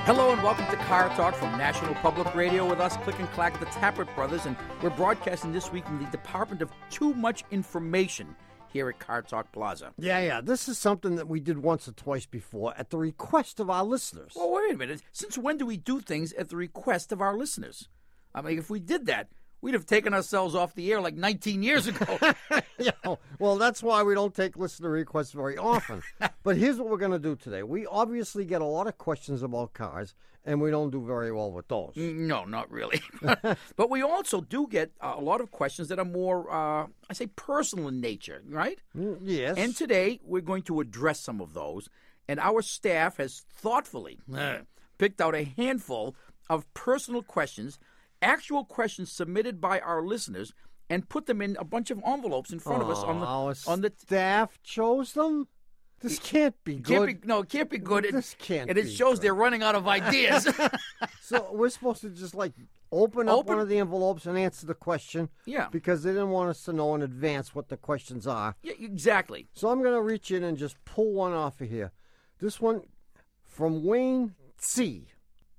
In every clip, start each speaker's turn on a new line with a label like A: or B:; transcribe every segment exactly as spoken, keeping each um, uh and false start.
A: Hello and welcome to Car Talk from National Public Radio with us, Click and Clack, the Tappert Brothers, and we're broadcasting this week from the Department of Too Much Information here at Car Talk Plaza.
B: Yeah, yeah, this is something that we did once or twice before at the request of our listeners.
A: Well, wait a minute. Since when do we do things at the request of our listeners? I mean, if we did that, we'd have taken ourselves off the air like nineteen years ago.
B: Yeah, well, that's why we don't take listener requests very often. But here's what we're going to do today. We obviously get a lot of questions about cars, and we don't do very well with those.
A: No, not really. But we also do get a lot of questions that are more, uh, I say, personal in nature, right?
B: Mm, yes.
A: And today, we're going to address some of those. And our staff has thoughtfully uh, picked out a handful of personal questions, actual questions submitted by our listeners, and put them in a bunch of envelopes in front
B: oh,
A: of us on the
B: our
A: on the
B: staff chose them? This can't be good.
A: Can't be, no, it can't be good. It,
B: This can't
A: And it
B: be
A: shows
B: good.
A: they're running out of ideas.
B: So we're supposed to just, like, open up
A: Open-
B: one of the envelopes and answer the question?
A: Yeah.
B: Because they didn't want us to know in advance what the questions are.
A: Yeah, exactly.
B: So I'm going to reach in and just pull one off of here. This one from Wayne C.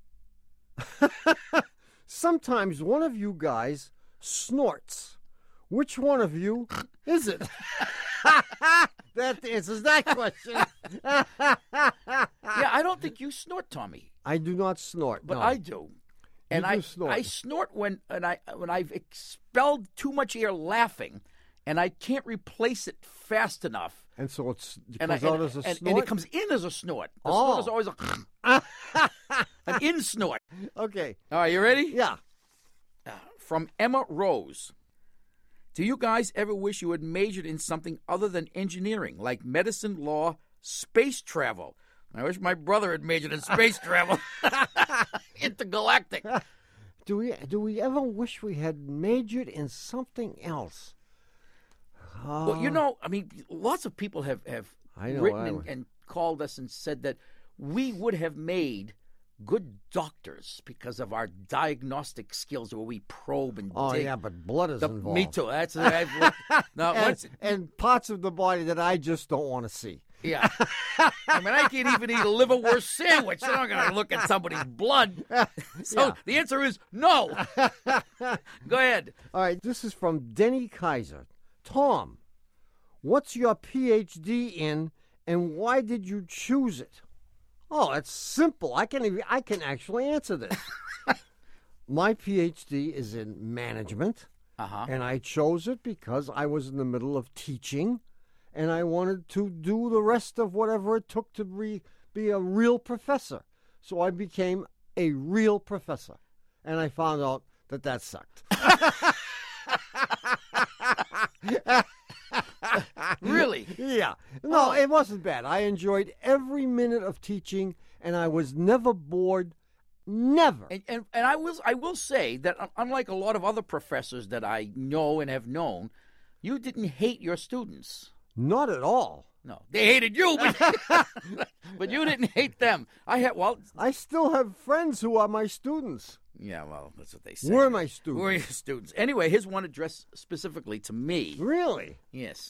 B: Sometimes one of you guys snorts. Which one of you is it? That answers that question.
A: Yeah, I don't think you snort, Tommy,
B: I do not snort.
A: but
B: no.
A: I do. And
B: do
A: I
B: snort.
A: I snort when and I when I've expelled too much air laughing, and I can't replace it fast enough.
B: And so it's, it
A: And, I,
B: comes out
A: and,
B: as a
A: and,
B: snort?
A: and it comes in as a snort. The
B: Oh.
A: snort is always a an in snort.
B: Okay.
A: All right, you ready?
B: Yeah.
A: From Emma Rose. Do you guys ever wish you had majored in something other than engineering, like medicine, law, space travel? I wish my brother had majored in space travel. Intergalactic.
B: Do we do we ever wish we had majored in something else?
A: Well, you know, I mean, lots of people have, have
B: I know
A: written
B: I
A: and,
B: would.
A: and called us and said that we would have made good doctors because of our diagnostic skills where we probe and
B: Oh,
A: dig.
B: yeah, but blood is
A: The-
B: involved.
A: me too. That's I've looked, now,
B: And,
A: once,
B: and parts of the body that I just don't want to see.
A: yeah. I mean, I can't even eat a liverwurst sandwich. So I'm going to look at somebody's blood. So
B: Yeah.
A: the answer is no. Go ahead.
B: All right, this is from Denny Kaiser. Tom, what's your P H D in, and why did you choose it? Oh, it's simple. I can even, I can actually answer this. My P H D is in management,
A: Uh-huh.
B: and I chose it because I was in the middle of teaching, and I wanted to do the rest of whatever it took to be, be a real professor. So I became a real professor, and I found out that that sucked.
A: Really?
B: Yeah. No, it wasn't bad. I enjoyed every minute of teaching, and I was never bored. Never.
A: And, and and I will I will say that un- unlike a lot of other professors that I know and have known, you didn't hate your students.
B: Not at all.
A: No, they hated you, but, but you didn't hate them. I had well,
B: I still have friends who are my students.
A: yeah, well, that's what they say.
B: Were my students.
A: Were your students? Anyway, here's one addressed specifically to me.
B: Really?
A: Yes.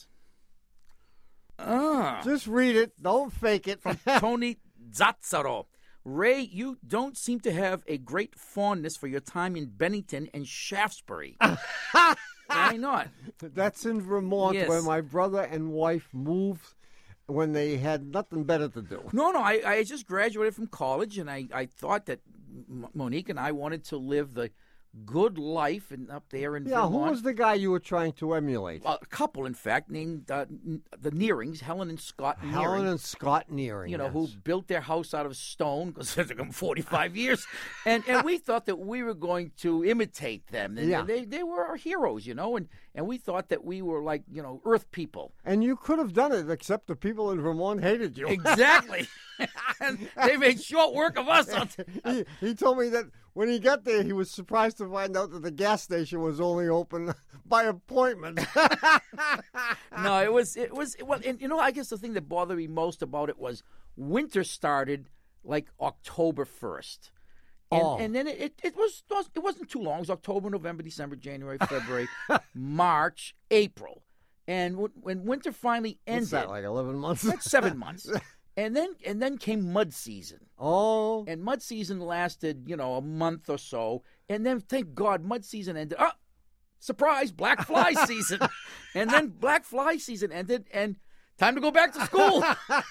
A: Ah,
B: Just read it. Don't fake it.
A: Tony Zazzaro. Ray, you don't seem to have a great fondness for your time in Bennington and Shaftesbury. Why not?
B: That's in Vermont,
A: Yes.
B: where my brother and wife moved when they had nothing better to do.
A: No, no, I, I just graduated from college, and I, I thought that M- Monique and I wanted to live the good life and up there in
B: Yeah, who
A: Vermont.
B: was the guy you were trying to emulate?
A: A couple, in fact, named uh, N- the Nearings, Helen and Scott Nearing.
B: Helen and Scott Nearing.
A: You know,
B: yes.
A: who built their house out of stone because it took them forty-five years. And and we thought that we were going to imitate them. And
B: Yeah.
A: they, they were our heroes, you know, and, and we thought that we were like, you know, earth people.
B: And you could have done it, except the people in Vermont hated you.
A: Exactly. And they made short work of us.
B: he, he told me that when he got there, he was surprised to find out that the gas station was only open by appointment.
A: No, it was, it was, well, and you know, I guess the thing that bothered me most about it was winter started like October first. And,
B: Oh.
A: and then it, it, it was, it wasn't too long. It was October, November, December, January, February, March, April. And when, when winter finally ended,
B: What's that, like eleven months?
A: that's seven months. And then, and then came mud season.
B: Oh.
A: And mud season lasted, you know, a month or so. And then, thank God, mud season ended. Oh, surprise, black fly season. And then black fly season ended, and time to go back to school.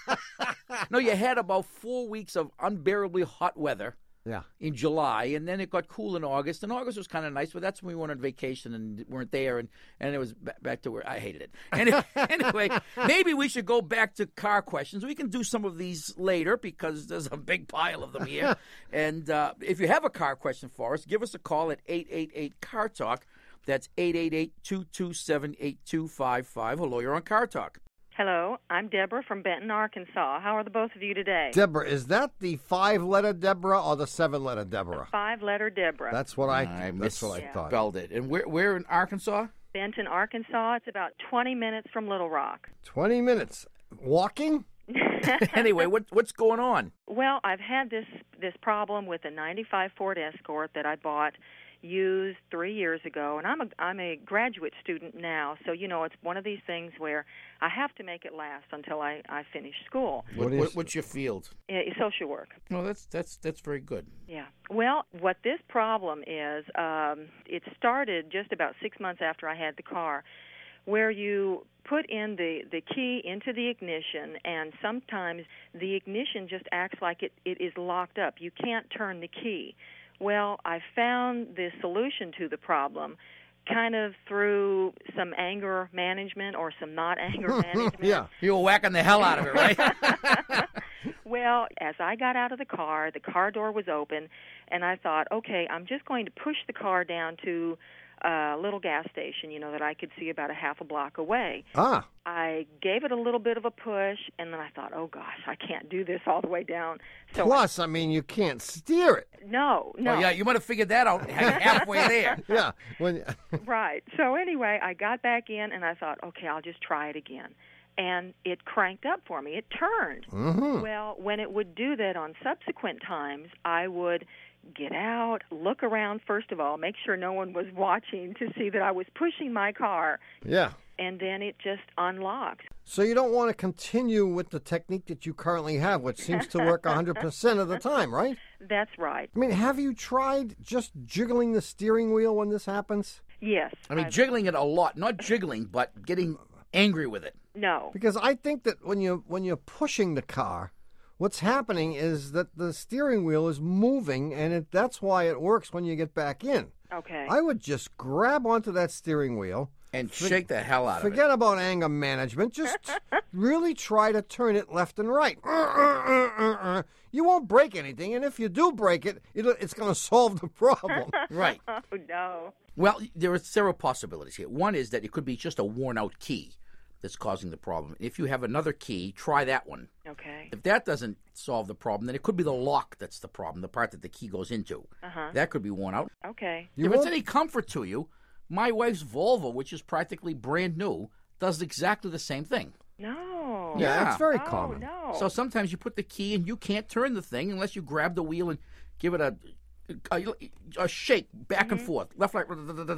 A: No, you had about four weeks of unbearably hot weather.
B: Yeah.
A: In July, and then it got cool in August, and August was kind of nice, but that's when we went on vacation and weren't there, and, and it was b- back to where I hated it. Anyway, anyway, maybe we should go back to car questions. We can do some of these later because there's a big pile of them here. And uh, if you have a car question for us, give us a call at eight eight eight, C A R Talk. That's eight eight eight, two two seven, eight two five five. Hello, you're on Car Talk.
C: Hello, I'm Deborah from Benton, Arkansas. How are the both of you today?
B: Deborah, is that the five-letter Deborah or the seven-letter Deborah?
C: Five-letter Deborah.
B: That's what I.
A: I
B: that's what I thought.
A: Spelled it. And we're we're in Arkansas.
C: Benton, Arkansas. It's about twenty minutes from Little Rock.
B: Twenty minutes walking.
A: Anyway, what what's going on?
C: Well, I've had this this problem with a ninety-five Ford Escort that I bought used three years ago, and I'm a I'm a graduate student now, so you know it's one of these things where I have to make it last until I, I finish school.
A: What,
B: What
A: what,
B: is-
A: what's your field?
C: Uh, social work.
A: Well, that's that's that's very good.
C: Yeah. Well, what this problem is, um, it started just about six months after I had the car, where you put in the, the key into the ignition, and sometimes the ignition just acts like it, it is locked up. You can't turn the key. Well, I found the solution to the problem kind of through some anger management or some not anger management.
B: Yeah.
A: You were whacking the hell out of it, right?
C: Well, as I got out of the car, the car door was open, and I thought, okay, I'm just going to push the car down to a little gas station, you know, that I could see about a half a block away.
B: Ah.
C: I gave it a little bit of a push, and then I thought, oh, gosh, I can't do this all the way down. So
B: Plus, I mean, you can't steer it.
C: I, no, no.
A: Oh, yeah, you might have figured that out halfway there.
B: Yeah. When.
C: Right. So anyway, I got back in, and I thought, okay, I'll just try it again. And it cranked up for me. It turned.
B: Mm-hmm.
C: Well, when it would do that on subsequent times, I would get out, look around first of all, make sure no one was watching to see that I was pushing my car,
B: Yeah.
C: and then it just unlocks.
B: So you don't want to continue with the technique that you currently have, which seems to work one hundred percent of the time, right?
C: That's right.
B: I mean, have you tried just jiggling the steering wheel when this happens?
C: Yes.
A: I mean,
C: I've-
A: jiggling it a lot. Not jiggling, but getting angry with it.
C: No.
B: Because I think that when you when you're pushing the car, what's happening is that the steering wheel is moving, and it, that's why it works when you get back in.
C: Okay.
B: I would just grab onto that steering wheel.
A: And shake the hell out of it.
B: Forget about anger management. Just really try to turn it left and right. Uh, uh, uh, uh, uh. You won't break anything, and if you do break it, it'll, it's going to solve the problem.
A: Right.
C: Oh, no.
A: Well, there are several possibilities here. One is that it could be just a worn-out key that's causing the problem. If you have another key, try that one.
C: Okay.
A: If that doesn't solve the problem, then it could be the lock that's the problem, the part that the key goes into.
C: Uh-huh.
A: That could be worn out.
C: Okay.
B: You
A: if it's
B: won't-
A: any comfort to you, my wife's Volvo, which is practically brand new, does exactly the same thing.
C: No.
B: Yeah,
A: Yeah.
B: it's very
C: Oh,
B: common.
C: no.
A: So sometimes you put the key and you can't turn the thing unless you grab the wheel and give it a a, a shake back and forth, left, right,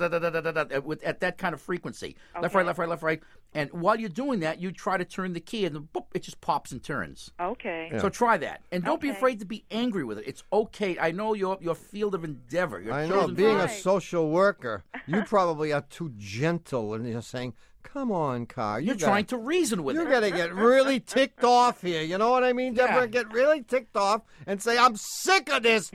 A: with at that kind of frequency, left,
C: Okay.
A: right, left, right, left, right. And while you're doing that, you try to turn the key, and then, boop, it just pops and turns.
C: Okay.
B: Yeah.
A: So try that, and don't be
C: Okay.
A: afraid to be angry with it. It's okay. I know your your field of endeavor. Your
B: I know,
A: chosen
B: being
A: field.
B: a
C: Right.
B: social worker, you probably are too gentle, and you're saying, "Come on, car, you
A: You're
B: gotta,
A: trying to reason with
B: you
A: it.
B: got to get really ticked off here." You know what I mean, Deborah?
A: Yeah.
B: Get really ticked off and say, "I'm sick of this,"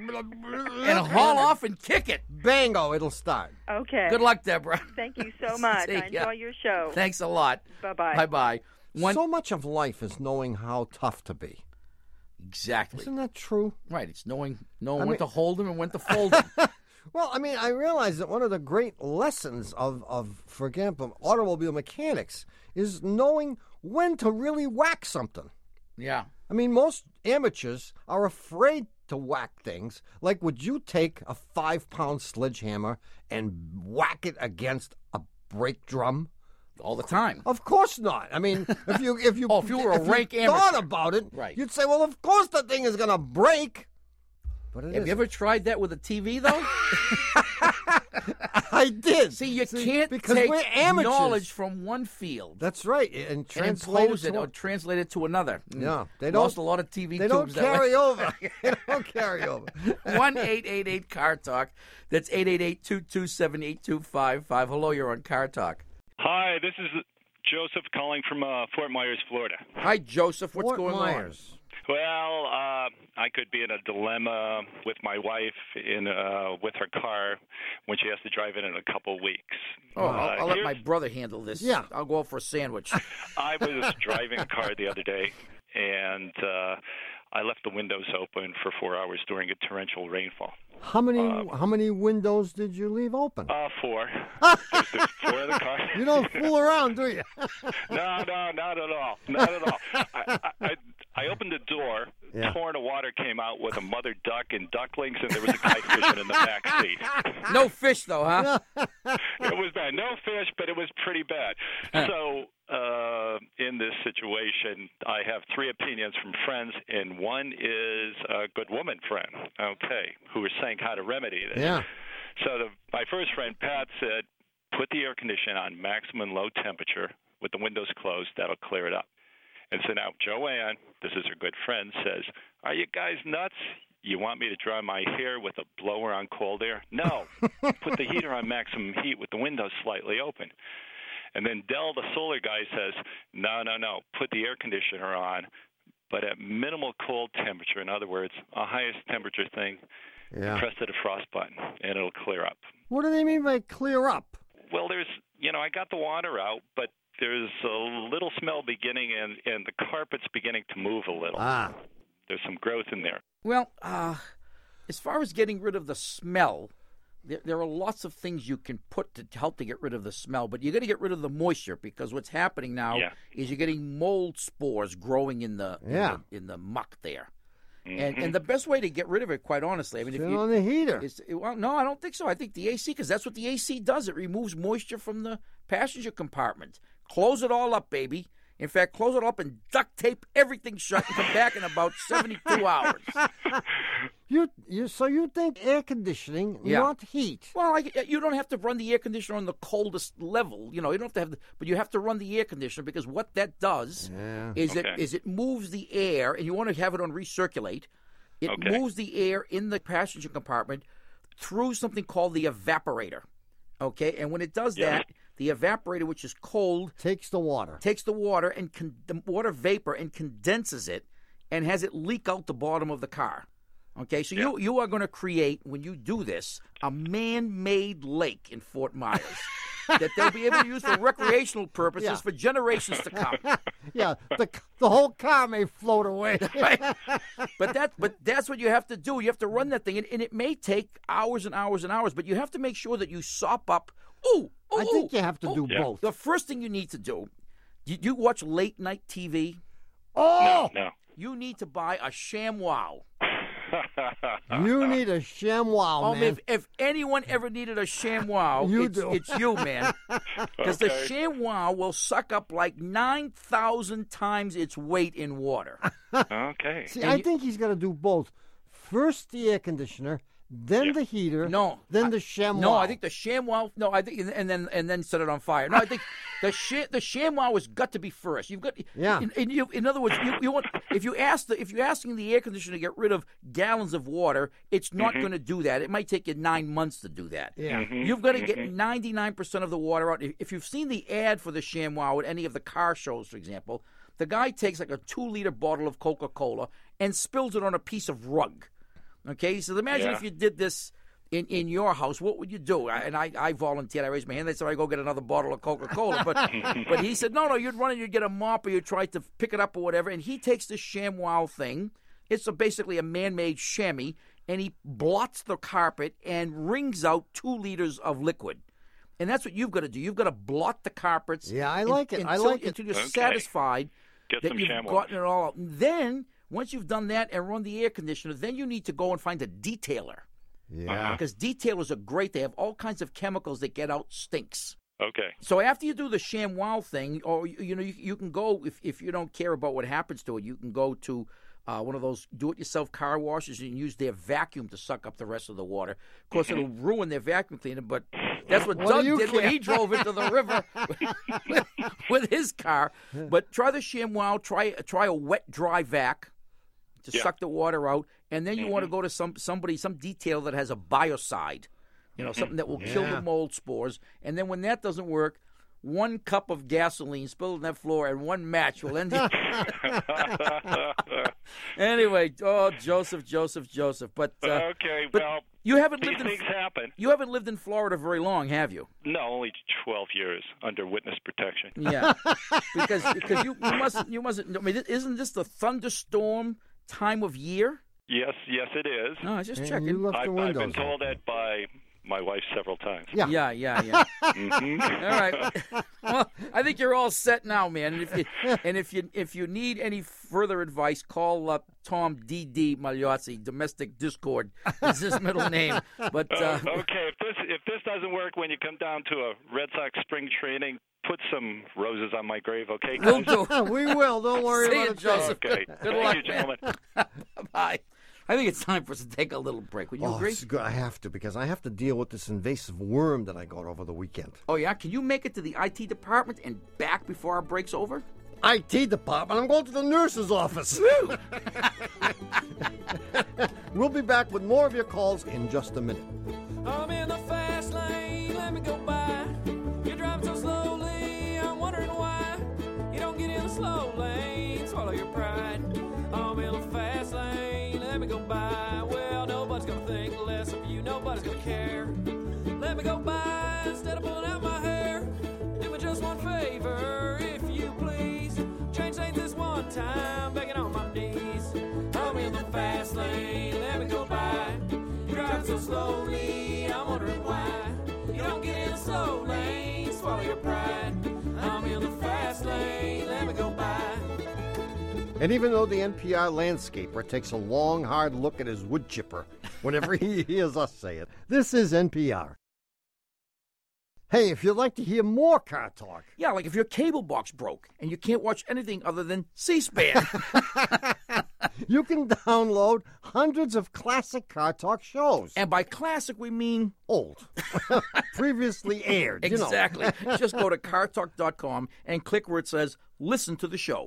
A: And haul off and kick it.
B: Bango, it'll start.
C: Okay.
A: Good luck, Deborah.
C: Thank you so much.
A: See
C: I
A: ya.
C: enjoy your show.
A: Thanks a lot.
C: Bye-bye.
A: Bye bye. One
B: So much of life is knowing how tough to be.
A: exactly
B: Isn't that true?
A: right. It's knowing knowing
B: I
A: when
B: mean-
A: to hold them and when to fold them.
B: Well, I mean, I realize that one of the great lessons of, of, for example, automobile mechanics is knowing when to really whack something.
A: Yeah.
B: I mean, most amateurs are afraid to whack things. Like, would you take a five-pound sledgehammer and whack it against a brake drum?
A: All the time.
B: Of course not. I mean, if you if you
A: Oh, if you were a rank
B: you
A: amateur.
B: thought about it,
A: Right.
B: you'd say, well, of course the thing is going to break. But it
A: Have
B: isn't.
A: you ever tried that with a T V, though?
B: I did.
A: See, you can't
B: because
A: take
B: we're amateurs.
A: knowledge from one field
B: That's right, and
A: and
B: translate
A: impose it
B: to
A: or translate it to another.
B: Yeah, they
A: Lost
B: don't-
A: a lot of T V
B: They don't
A: tubes that way.
B: carry over. They don't carry over.
A: one eight eight eight car talk. That's eight eight eight, two two seven, eight two five five. Hello, you're on Car Talk.
D: Hi, this is Joseph calling from uh, Fort Myers, Florida.
A: Hi, Joseph. What's
B: Fort
A: going
B: Myers.
D: Well, uh, I could be in a dilemma with my wife in uh, with her car when she has to drive it in a couple weeks.
A: on? Oh,
D: Uh,
A: I'll, I'll let
D: here's-
A: my brother handle this.
B: Yeah.
A: I'll go out for a sandwich.
D: I was driving a car the other day, and uh, I left the windows open for four hours during a torrential rainfall.
B: How many how many windows did you leave open?
D: Uh, four. There's the four of the car.
B: You don't fool around, do you?
D: No, no, not at all. Not at all. I, I, I opened the door.
B: Yeah.
D: Torrent of water came out with a mother duck and ducklings, and there was a guy fishing in the back seat.
A: No fish, though, huh?
D: It was bad. No fish, but it was pretty bad. So uh, in this situation, I have three opinions from friends, and one is a good woman friend, okay, who is saying how to remedy this.
B: Yeah.
D: So the, my first friend, Pat, said, put the air conditioner on maximum low temperature with the windows closed. That'll clear it up. And so now Joanne, this is her good friend, says, are you guys nuts? You want me to dry my hair with a blower on cold air? No. Put the heater on maximum heat with the windows slightly open. And then Dell, the solar guy, says, no, no, no. Put the air conditioner on, but at minimal cold temperature. In other words, a highest temperature thing.
B: Yeah.
D: Press the defrost button, and it'll clear up.
B: What do they mean by clear up?
D: Well, there's, you know, I got the water out, but there's a little smell beginning, and, and the carpet's beginning to move a little.
B: Ah.
D: There's some growth in there.
A: Well, uh, as far as getting rid of the smell, there, there are lots of things you can put to help to get rid of the smell, but you got to get rid of the moisture because what's happening now
D: Yeah.
A: is you're getting mold spores growing in the
B: Yeah.
A: in, the, in the muck there.
D: Mm-hmm.
A: And and the best way to get rid of it, quite honestly, I mean, if
B: Turn
A: you,
B: on the heater.
A: It's, well, no, I don't think so. I think the A C, because that's what the A C does. It removes moisture from the passenger compartment. Close it all up, baby. In fact, close it up and duct tape everything shut and come back in about seventy-two hours.
B: You you so you think air conditioning,
A: Yeah.
B: not heat?
A: Well, I, you don't have to run the air conditioner on the coldest level. You know, you don't have to have, the, but you have to run the air conditioner because what that does
B: Yeah.
A: is it
D: Okay.
A: is it moves the air, and you want to have it on recirculate. It
D: Okay.
A: moves the air in the passenger compartment through something called the evaporator. Okay, and when it does
D: Yeah.
A: that, the evaporator, which is cold,
B: Takes the water.
A: takes the water and con- the water vapor and condenses it and has it leak out the bottom of the car. Okay, so you you are going to create, when you do this, a man-made lake in Fort Myers that they'll be able to use for recreational purposes
B: Yeah.
A: for generations to come.
B: Yeah, the the whole car may float away.
A: Right? But that but that's what you have to do. You have to run that thing, and, and it may take hours and hours and hours. But you have to make sure that you sop up. Ooh, ooh
B: I think
A: ooh,
B: you have to
A: ooh.
B: do
D: Yeah.
B: both.
A: The first thing you need to do, you, you watch late night T V.
B: Oh,
D: No,
A: You need to buy a ShamWow.
D: no.
B: you need a ShamWow,
A: Oh,
B: man.
A: if, if anyone ever needed a ShamWow,
B: You
A: it's,
B: do.
A: it's you, man. Because the
D: Okay.
A: ShamWow will suck up like nine thousand times its weight in water.
D: Okay.
B: See,
A: and
B: I
A: you-
B: think he's got to do both. First the air conditioner, then
D: Yeah.
B: the heater,
A: No,
B: then
A: I-
B: the ShamWow.
A: No, I think the ShamWow. No, I think, and then and then set it on fire. No, I think the sh- the ShamWow has got to be first. You've got,
B: Yeah.
A: In, in, you, in other words, you, you want if you ask the if you're asking the air conditioner to get rid of gallons of water, it's not going to do that. It might take you nine months to do that.
B: Yeah.
A: You've got to get ninety-nine percent of the water out. If you've seen the ad for the ShamWow at any of the car shows, for example, the guy takes like a two-liter bottle of Coca-Cola and spills it on a piece of rug. Okay, so imagine
D: Yeah.
A: if you did this in, in your house, what would you do? I, and I, I volunteered. I raised my hand. They said, I go get another bottle of Coca-Cola. But but he said, no, no, you'd run and you'd get a mop or you'd try to pick it up or whatever. And he takes this ShamWow thing. It's a, basically a man-made chamois. And he blots the carpet and wrings out two liters of liquid. And that's what you've got to do. You've got to blot the carpets.
B: Yeah, I
A: un-
B: like it. I
A: Until,
B: like it.
A: until you're
D: Okay.
A: satisfied
D: Get
A: that
D: some
A: you've
D: ShamWow.
A: gotten it all out. And then, once you've done that and run the air conditioner, then you need to go and find a detailer.
B: Yeah.
A: Because detailers are great. They have all kinds of chemicals that get out stinks.
D: Okay.
A: So after you do the ShamWow thing, or you, you know, you, you can go if if you don't care about what happens to it, you can go to uh, one of those do-it-yourself car washes and use their vacuum to suck up the rest of the water. Of course, it'll ruin their vacuum cleaner, but That's what,
B: What
A: Doug
B: do you
A: did when
B: care?
A: he drove into the river with, with his car. But try the ShamWow. Try try a wet, dry vac to
D: Yeah.
A: suck the water out, and then you
D: Mm-hmm.
A: want to go to some somebody, some detail that has a biocide, you know, something that will kill
B: Yeah.
A: the mold spores. And then when that doesn't work, one cup of gasoline spilled on that floor and one match will end it. Anyway, oh, Joseph, Joseph, Joseph. But uh,
D: okay,
A: but
D: well,
A: you haven't
D: these
A: lived in
D: things happen.
A: you haven't lived in Florida very long, have you?
D: No, only twelve years under witness protection.
A: Yeah, because because you, you mustn't you mustn't. I mean, isn't this the thunderstorm time of year?
D: Yes, yes, it is.
A: No, I was just
B: And
A: checking.
B: you left
D: I've,
B: the
D: I've
B: windows
D: been told
B: open.
D: that by my wife several times.
B: Yeah.
A: Yeah, yeah, yeah.
D: Mhm.
A: All right. Well, I think you're all set now, man. And if you and if you if you need any further advice, call up Tom D D Magliozzi. Domestic Discord is his middle name. But uh,
D: Uh, okay, if this if this doesn't work when you come down to a Red Sox spring training, put some roses on my grave, okay?
A: we'll
D: guys?
A: do.
B: we will. Don't worry
A: See
B: about
A: you,
B: it.
A: Joseph.
D: Okay.
A: Good
D: Thank
A: luck,
D: you,
A: man.
D: gentlemen.
A: Bye. I think it's time for us to take a little break. Would you
B: Oh,
A: agree?
B: it's good. I have to because I have to deal with this invasive worm that I got over the weekend.
A: Oh yeah. Can you make it to the I T department and back before our break's over?
B: I T department. I'm going to the nurse's office. We'll be back with more of your calls in just a minute.
E: I'm in the fast lane, let me go by. You're driving so slowly, I'm wondering why. You don't get in the slow lane, swallow your pride. I'm in the fast lane, let me go by. Well, nobody's gonna think less of you, nobody's gonna care. Let me go by instead of pulling out my hair. Do me just one favor, if you please. Change lanes this one time, begging on my knees. I'm in the fast lane, let me go by. You're driving so slowly, I'm wondering why. You don't get in the slow lane, swallow your pride. I'm in the fast lane, let me go by.
B: And even though the N P R landscaper takes a long, hard look at his wood chipper whenever he hears us say it, this is N P R. Hey, if you'd like to hear more car talk,
A: Yeah, like if your cable box broke and you can't watch anything other than C-SPAN.
B: you can download hundreds of classic car talk shows.
A: And by classic, we mean
B: Old. Previously aired. you know.
A: exactly. Just go to car talk dot com and click where it says listen to the show.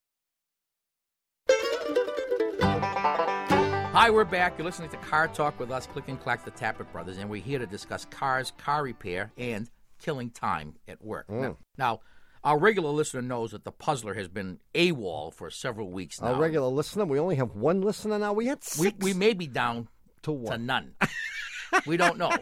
A: Hi, we're back. You're listening to Car Talk with us, Click and Clack, the Tappet Brothers, and we're here to discuss cars, car repair, and killing time at work. Now, now, our regular listener knows that the Puzzler has been AWOL for several weeks now.
B: Our regular listener, we only have one listener now. We had
A: we,
B: six.
A: we may be down
B: to what?
A: to none. We don't know.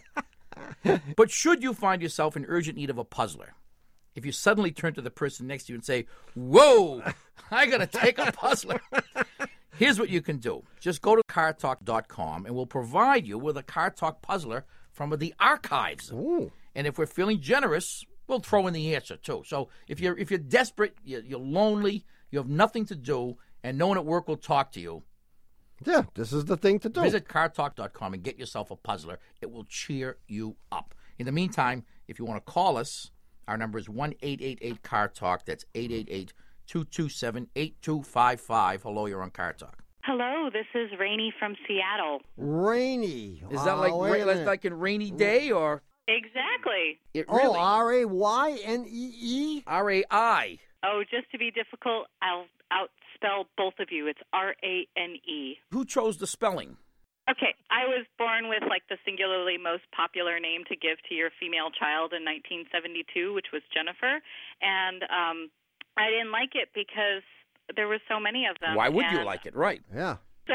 A: But should you find yourself in urgent need of a puzzler, if you suddenly turn to the person next to you and say, whoa, I got to take a puzzler, here's what you can do. Just go to car talk dot com and we'll provide you with a Car Talk puzzler from the archives.
B: Ooh.
A: And if we're feeling generous, we'll throw in the answer too. So if you're if you're desperate, you're, you're lonely, you have nothing to do, and no one at work will talk to you,
B: Yeah, this is the thing to do.
A: visit car talk dot com and get yourself a puzzler. It will cheer you up. In the meantime, if you want to call us, our number is one eight eight eight car talk. That's eight eight eight, two two seven, eight two five five. Hello, you're on Car Talk.
F: Hello, this is Rainey from Seattle.
B: Rainy.
A: Is that like
B: Oh, wait
A: ra-
B: a
A: like,
B: minute.
A: like a rainy day or
F: Exactly.
A: it
B: Oh,
A: really
B: R A Y N E E?
A: R A I?
F: Oh, just to be difficult, I'll outspell both of you. It's R A N E.
A: Who chose the spelling?
F: Okay, I was born with like the singularly most popular name to give to your female child in nineteen seventy-two, which was Jennifer, and um, I didn't like it because there were so many of them.
A: Why would you
F: and
A: like it? Right.
B: Yeah.
F: So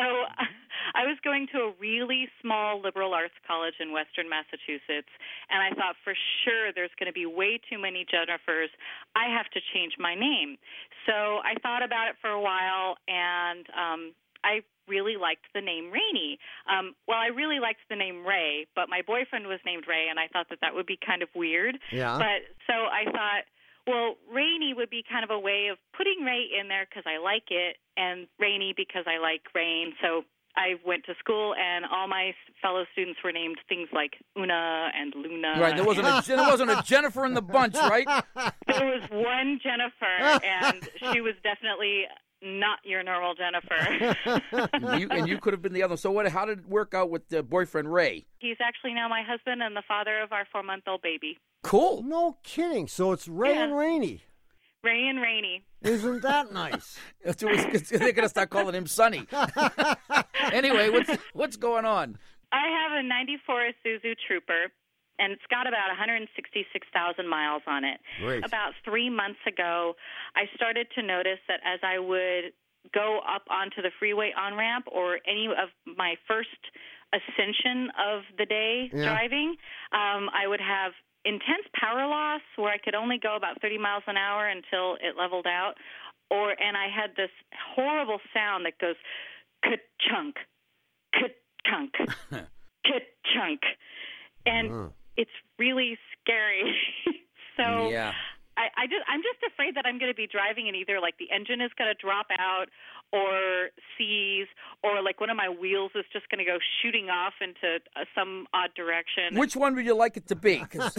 F: I was going to a really small liberal arts college in Western Massachusetts, and I thought for sure there's going to be way too many Jennifers. I have to change my name. So I thought about it for a while, and um, I really liked the name Rainey. Um, well, I really liked the name Ray, but my boyfriend was named Ray, and I thought that that would be kind of weird.
B: Yeah.
F: But so I thought, well, Rainy would be kind of a way of putting Ray in there because I like it, and Rainy because I like rain. So I went to school, and all my fellow students were named things like Una and Luna.
A: Right. There wasn't a there wasn't a Jennifer in the bunch, right?
F: There was one Jennifer, and she was definitely not your normal Jennifer.
A: you, and you could have been the other. So what? How did it work out with uh, boyfriend Ray?
F: He's actually now my husband and the father of our four-month-old baby.
A: Cool.
B: No kidding. So it's Ray
F: Yeah.
B: and Rainey.
F: Ray and Rainey.
B: Isn't that nice?
A: That's what it's- They're going to start calling him Sonny. Anyway, what's what's going on?
F: I have a ninety-four Isuzu Trooper, and it's got about one hundred sixty-six thousand miles on it.
B: Great.
F: About three months ago, I started to notice that as I would go up onto the freeway on-ramp or any of my first ascension of the day
B: Yeah.
F: driving, um, I would have intense power loss where I could only go about thirty miles an hour until it leveled out, or and I had this horrible sound that goes ka-chunk, ka-chunk, ka-chunk, and
B: Uh-huh.
F: it's really scary. so
A: Yeah.
F: I, I just I'm just afraid that I'm going to be driving and either like the engine is going to drop out or seize, or like one of my wheels is just going to go shooting off into uh, some odd direction.
A: Which one would you like it to be? 'Cause-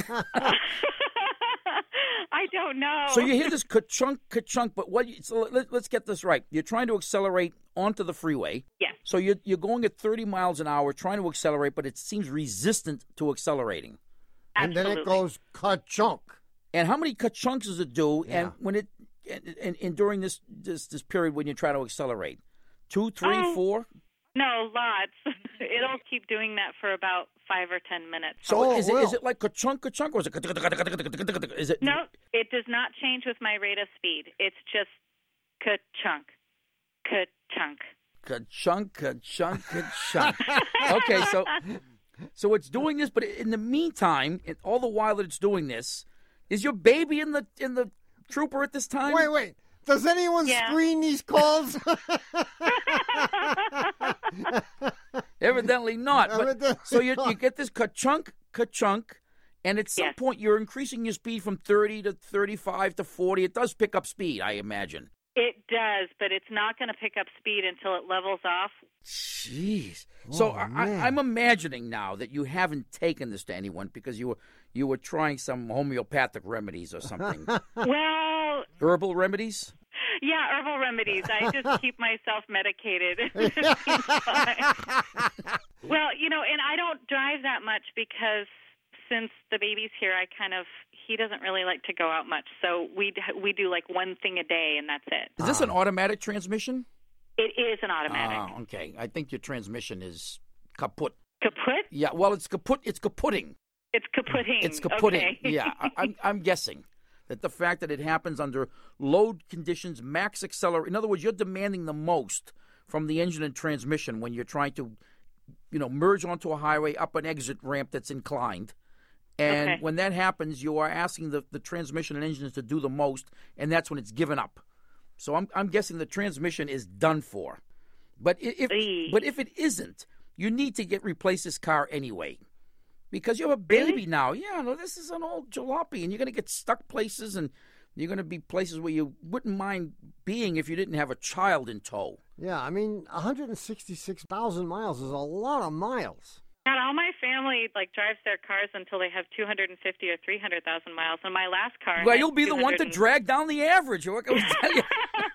F: I don't know.
A: so you hear this ka-chunk, ka-chunk, but what? You, so let, let's get this right. You're trying to accelerate onto the freeway.
F: Yes.
A: So you're you're going at thirty miles an hour, trying to accelerate, but it seems resistant to accelerating.
B: And then it
F: Absolutely.
B: goes ka-chunk.
A: And how many ka-chunks does it do?
B: Yeah.
A: And when it and, and, and during this, this this period when you try to accelerate, two, three,
F: Oh.
A: four.
F: No, lots. It'll keep doing that for about five or ten minutes.
A: So
B: Oh,
A: is it is
B: well.
A: it like ka-chunk, ka-chunk, or is it? Is it?
F: No, it does not change with my rate of speed. It's just ka-chunk, ka-chunk.
A: Ka-chunk, ka-chunk, ka-chunk. Okay, so so it's doing this, but in the meantime, and all the while that it's doing this, is your baby in the in the trooper at this time?
B: Wait, wait. Does anyone
F: Yeah.
B: screen these calls?
A: Evidently not. But,
B: Evidently
A: so you
B: not.
A: you get this ka-chunk, ka-chunk, and at some
F: Yes.
A: point you're increasing your speed from thirty to thirty-five to forty. It does pick up speed, I imagine.
F: It does, but it's not going to pick up speed until it levels off.
A: Jeez. So
B: Oh,
A: I,
B: man.
A: I, I'm imagining now that you haven't taken this to anyone because you were you were trying some homeopathic remedies or something.
F: Well,
A: Herbal remedies?
F: yeah, herbal remedies. I just keep myself medicated. Well, you know, and I don't drive that much because since the baby's here, I kind of he doesn't really like to go out much. So we we do like one thing a day, and that's it.
A: Is this an automatic transmission?
F: It is an automatic.
A: Ah, okay. I think your transmission is kaput.
F: Kaput?
A: Yeah, well, it's kaput. It's kaputting.
F: It's kaputting.
A: It's kaputting.
F: Okay.
A: Yeah, I, I'm, I'm guessing that the fact that it happens under load conditions, max accelerate. In other words, you're demanding the most from the engine and transmission when you're trying to, you know, merge onto a highway up an exit ramp that's inclined. And
F: Okay.
A: when that happens, you are asking the, the transmission and engines to do the most, and that's when it's given up. So I'm I'm guessing the transmission is done for. But i- if
F: Eee.
A: but if it isn't, you need to get replace this car anyway. Because you have a baby
F: Really?
A: now. Yeah, no, this is an old jalopy, and you're going to get stuck places, and you're going to be places where you wouldn't mind being if you didn't have a child in tow.
B: Yeah, I mean, one hundred sixty-six thousand miles is a lot of miles.
F: And all my family like drives their cars until they have two hundred fifty or three hundred thousand miles. And my last car.
A: Well,
F: had
A: you'll be the one to
F: two hundred
A: drag down the average. What can we tell you?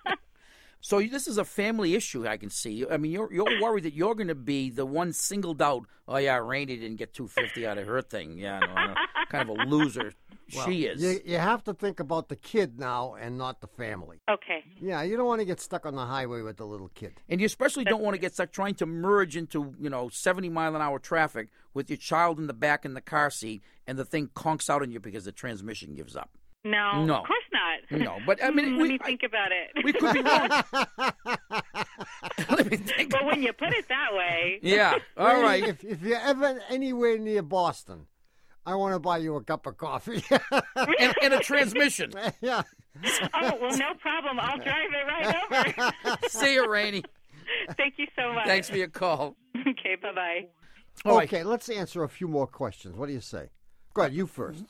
A: So this is a family issue, I can see. I mean, you're you're worried that you're going to be the one singled out. Oh yeah, Rainey didn't get two fifty out of her thing. Yeah, no, no. Kind of a loser she is.
B: You, you have to think about the kid now and not the family.
F: Okay.
B: Yeah, you don't want to get stuck on the highway with the little kid.
A: And you especially don't want to get stuck trying to merge into, you know, seventy mile an hour traffic with your child in the back in the car seat, and the thing conks out on you because the transmission gives up.
F: No,
A: No.
F: of course not.
A: No, but I mean,
F: Hmm,
A: we,
F: let me
A: I-
F: think about it.
A: we could be wrong. Let me think.
F: But when you put it that way,
A: Yeah. All
B: Randy,
A: right.
B: If, if you're ever anywhere near Boston, I want to buy you a cup of coffee.
A: And, and a transmission.
B: yeah.
F: oh well, no problem. I'll drive it right over.
A: See you, Rainey.
F: Thank you so much.
A: Thanks for your call.
F: Okay, bye bye.
A: All right.
B: Okay, let's answer a few more questions. What do you say? Go ahead, you first.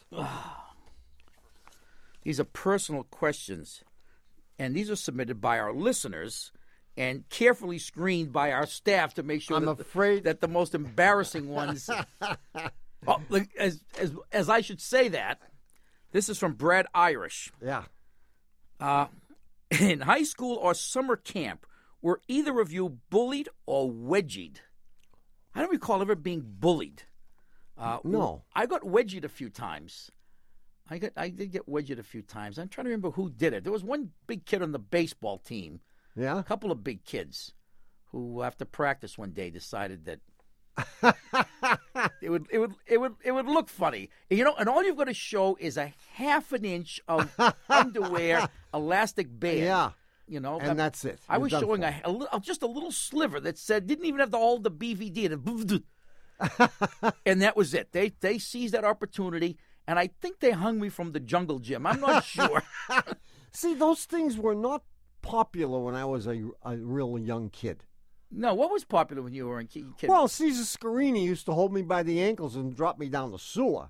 A: These are personal questions, and these are submitted by our listeners and carefully screened by our staff to make sure
B: I'm
A: that,
B: afraid-
A: that the most embarrassing ones. Oh, look, as, as, as I should say that, this is from Brad Irish.
B: Yeah.
A: Uh, In high school or summer camp, were either of you bullied or wedgied? I don't recall ever being bullied. Uh,
B: No.
A: I got wedgied a few times. I got I did get wedgied a few times. I'm trying to remember who did it. There was one big kid on the baseball team,
B: Yeah?
A: a couple of big kids, who after practice one day decided that it would it would it would it would look funny. You know, and all you've got to show is a half an inch of underwear elastic band.
B: Yeah.
A: You know,
B: And that's it.
A: I
B: You're
A: was
B: done
A: showing
B: for.
A: a, a little, just a little sliver that said didn't even have to hold the B V D, and that was it. They they seized that opportunity, and I think they hung me from the jungle gym. I'm not sure.
B: See, those things were not popular when I was a, a real young kid.
A: No, what was popular when you were a ki- kid?
B: Well, Caesar Scarini used to hold me by the ankles and drop me down the sewer.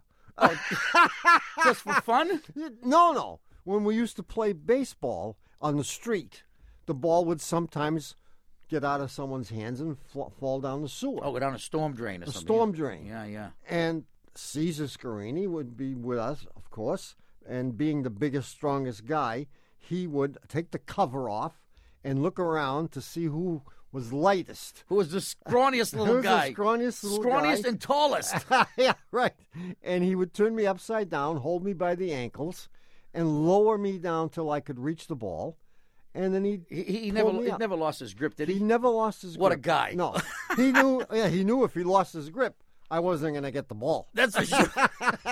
A: Just for fun?
B: No, no. When we used to play baseball on the street, the ball would sometimes get out of someone's hands and fl- fall down the sewer.
A: Oh, go down a storm drain or
B: a
A: something.
B: storm drain.
A: Yeah, yeah.
B: And Caesar Scarini would be with us, of course, and being the biggest, strongest guy, he would take the cover off and look around to see who was lightest.
A: Who was the scrawniest little
B: Who was the
A: guy?
B: scrawniest little
A: Scrawniest
B: guy?
A: and tallest.
B: Yeah, right. And he would turn me upside down, hold me by the ankles, and lower me down till I could reach the ball. And then he'd
A: He, he
B: pull
A: never
B: me
A: he
B: up.
A: never lost his grip, did he?
B: He never lost his grip.
A: What a guy.
B: No. He knew yeah, he knew if he lost his grip, I wasn't going to get the ball.
A: That's for sure.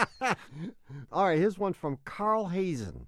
B: All right, here's one from Carl Hazen.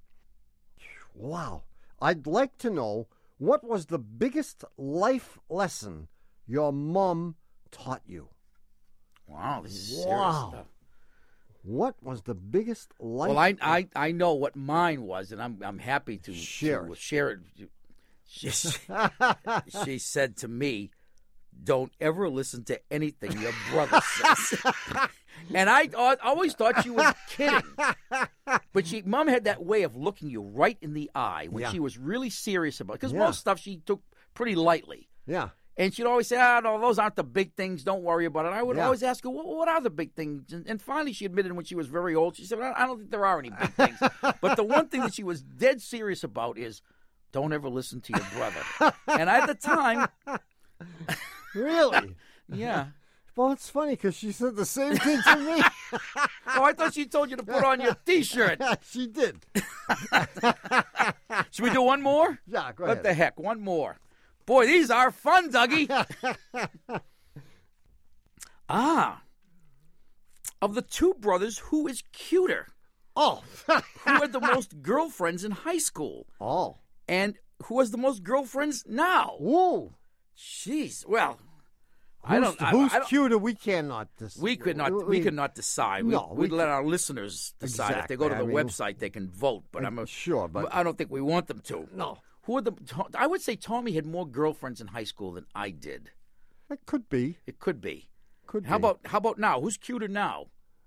B: Wow. I'd like to know, what was the biggest life lesson your mom taught you?
A: Wow, this is serious
B: Wow.
A: stuff.
B: What was the biggest life
A: Well, I, I I know what mine was, and I'm I'm happy to
B: Share
A: to
B: it.
A: share it. She, she said to me, "Don't ever listen to anything your brother says." And I, I always thought she was kidding, but she, Mom had that way of looking you right in the eye when
B: Yeah.
A: she was really serious about it. Because
B: Yeah.
A: most stuff she took pretty lightly.
B: Yeah.
A: And she'd always say, "Ah, no, those aren't the big things. Don't worry about it." I would
B: Yeah.
A: always ask her, "What, what are the big things?" And, and finally, she admitted when she was very old, she said, "I I don't think there are any big things." But the one thing that she was dead serious about is, don't ever listen to your brother. And at the time,
B: Really?
A: yeah.
B: Well, it's funny because she said the same thing to me.
A: Oh, I thought she told you to put on your T-shirt.
B: She did.
A: Should we do one more?
B: Yeah, go
A: What
B: ahead.
A: the heck? One more. Boy, these are fun, Dougie. Ah. Of the two brothers, who is cuter?
B: Oh.
A: Who had the most girlfriends in high school?
B: Oh.
A: And who has the most girlfriends now?
B: Whoa.
A: Jeez. Well, I
B: Who's,
A: don't. I-
B: who's
A: I don't-
B: cuter? We cannot. Dis-
A: We could not. We could not decide. We,
B: No, we
A: we'd let
B: could-
A: our listeners decide. If they go to the
B: Exactly. I mean-
A: website, they can vote. But I'm a,
B: Sure, but
A: I don't think we want them to.
B: no,
A: Who are the? I would say Tommy had more girlfriends in high school than I did.
B: it could be.
A: It could be.
B: Could
A: How
B: be.
A: about how about now? Who's cuter now?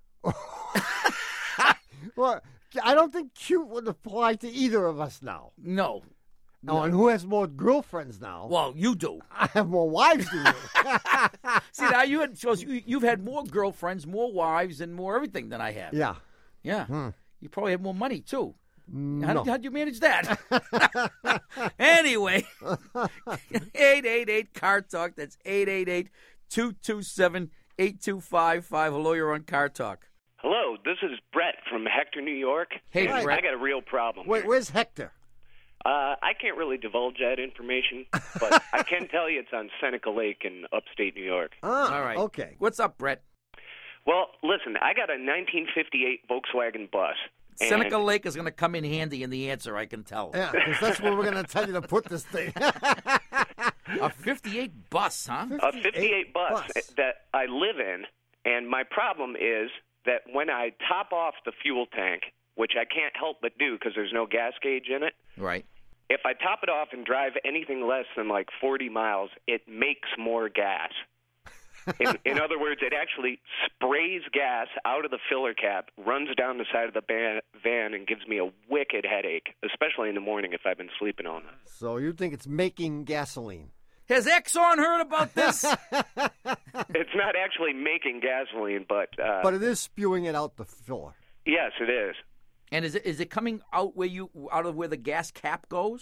B: Well, I don't think cute would apply to either of us now.
A: No.
B: Oh, and who has more girlfriends now?
A: Well, you do.
B: I have more wives than you.
A: See, now you had so you, you've had more girlfriends, more wives, and more everything than I have.
B: Yeah.
A: Yeah. You probably have more money too. How
B: No.
A: did how'd you manage that? Anyway, eight eight eight Car Talk. That's eight eight eight, two two seven, eight two five five. Hello, you're on Car Talk.
G: Hello, this is Brett from Hector, New York.
A: Hey,
G: And
A: Brett.
G: I got a real problem
B: Wait,
G: here.
B: where's Hector?
G: Uh, I can't really divulge that information, but I can tell you it's on Seneca Lake in upstate New York.
B: Ah,
A: All right.
B: Okay.
A: What's up, Brett?
G: Well, listen, I got a nineteen fifty-eight Volkswagen bus. and-
A: Seneca Lake is going to come in handy in the answer, I can tell.
B: Yeah, because that's where we're going to tell you to put this thing.
A: A fifty-eight bus, huh?
G: A fifty-eight bus,
B: bus.
G: that I live in, and my problem is that when I top off the fuel tank, which I can't help but do because there's no gas gauge in it,
A: Right.
G: if I top it off and drive anything less than like forty miles, it makes more gas. In, in other words, it actually sprays gas out of the filler cap, runs down the side of the van, van, and gives me a wicked headache, especially in the morning if I've been sleeping all night.
B: So you think it's making gasoline?
A: Has Exxon heard about this?
G: It's not actually making gasoline, but, uh,
B: But it is spewing it out the filler.
G: yes, it is.
A: And is it is it coming out where you out of where the gas cap goes?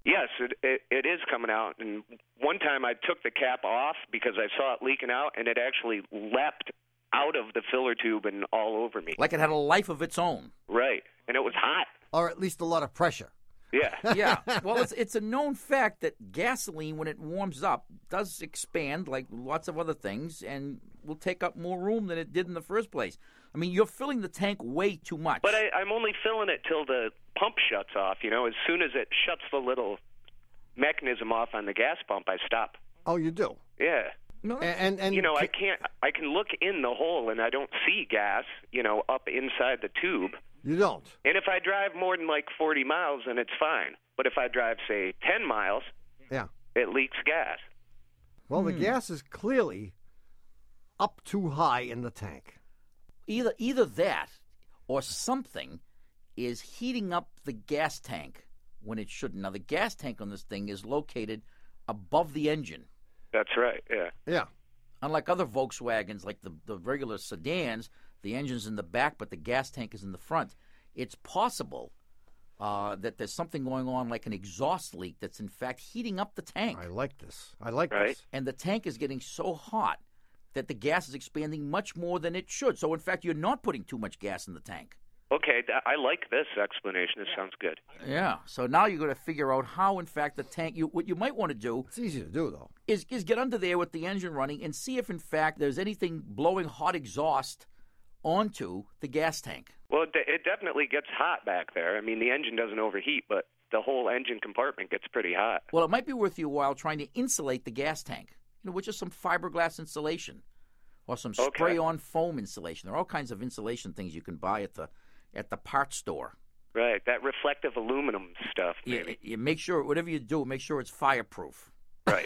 G: Yes, it, it it is coming out. And one time I took the cap off because I saw it leaking out, and it actually leapt out of the filler tube and all over me.
A: Like it had a life of its own.
G: Right, and it was hot.
B: Or at least a lot of pressure.
G: Yeah.
A: Yeah. Well, it's it's a known fact that gasoline, when it warms up, does expand like lots of other things and will take up more room than it did in the first place. I mean, you're filling the tank way too much.
G: But I, I'm only filling it till the pump shuts off. You know, as soon as it shuts the little mechanism off on the gas pump, I stop.
B: Oh, you do?
G: Yeah.
A: No,
B: And, and, and
G: You know, I can't. I can look in the hole and I don't see gas. You know, up inside the tube.
B: You don't?
G: And if I drive more than like forty miles, then it's fine. But if I drive, say, ten miles,
B: Yeah.
G: it leaks gas.
B: Well, the gas is clearly up too high in the tank.
A: either either that or something is heating up the gas tank when it shouldn't. Now, the gas tank on this thing is located above the engine.
G: That's right. Yeah.
B: Yeah.
A: Unlike other Volkswagens, like the, the regular sedans, the engine's in the back, but the gas tank is in the front. It's possible uh, that there's something going on like an exhaust leak that's, in fact, heating up the tank.
B: I like this. I like
G: Right.
B: this.
A: And the tank is getting so hot that the gas is expanding much more than it should. So, in fact, you're not putting too much gas in the tank.
G: Okay, th- I like this explanation. This sounds good.
A: Yeah. So now you're going to figure out how, in fact, the tank. You, what you might want to do
B: It's easy to do, though.
A: is is get under there with the engine running and see if, in fact, there's anything blowing hot exhaust onto the gas tank.
G: Well, it, it definitely gets hot back there. I mean, the engine doesn't overheat, but the whole engine compartment gets pretty hot.
A: Well, it might be worth you a while trying to insulate the gas tank, you know, with just some fiberglass insulation or some
G: Okay.
A: spray-on foam insulation. There are all kinds of insulation things you can buy at the at the parts store.
G: Right, that reflective aluminum stuff,
A: You,
G: maybe.
A: you make sure, whatever you do, make sure it's fireproof.
G: Right.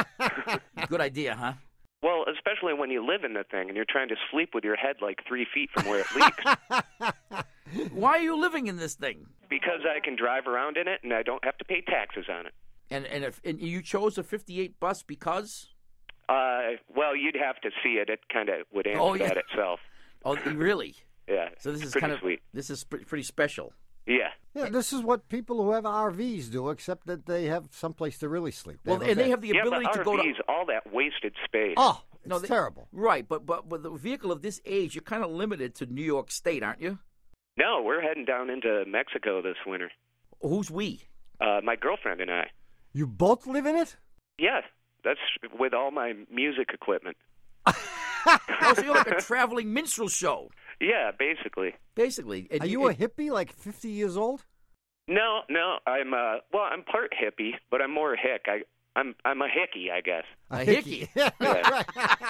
A: Good idea, huh?
G: Well, especially when you live in the thing and you're trying to sleep with your head like three feet from where it leaks.
A: Why are you living in this thing?
G: Because I can drive around in it and I don't have to pay taxes on it.
A: And and if and you chose a fifty-eight bus because?
G: Uh, well, you'd have to see it. It kind of would answer
A: Oh, yeah.
G: that itself.
A: Oh, really?
G: Yeah.
A: So this
G: it's
A: is
G: pretty
A: kind of
G: sweet.
A: this is pre- pretty special.
G: Yeah.
B: Yeah, this is what people who have R Vs do, except that they have someplace to really sleep.
A: Well,
B: a
A: and they
B: bed.
A: have the
G: Yeah,
A: ability
G: but
A: to go to
G: R Vs, all that wasted space.
B: Oh, it's
A: No, they-
B: terrible.
A: right, but but with a vehicle of this age, you're kind of limited to New York State, aren't you?
G: No, we're heading down into Mexico this winter.
A: Who's we?
G: Uh, my girlfriend and I.
B: You both live in it?
G: Yeah, that's with all my music equipment.
A: Oh, so you're like a traveling minstrel show,
G: Yeah, basically.
A: basically. And
B: Are you a hippie, like fifty years old?
G: No, no, I'm uh, well, I'm part hippie, but I'm more hick. I, I'm, I'm a hickey, I guess.
A: A hickey?
B: Yeah, right.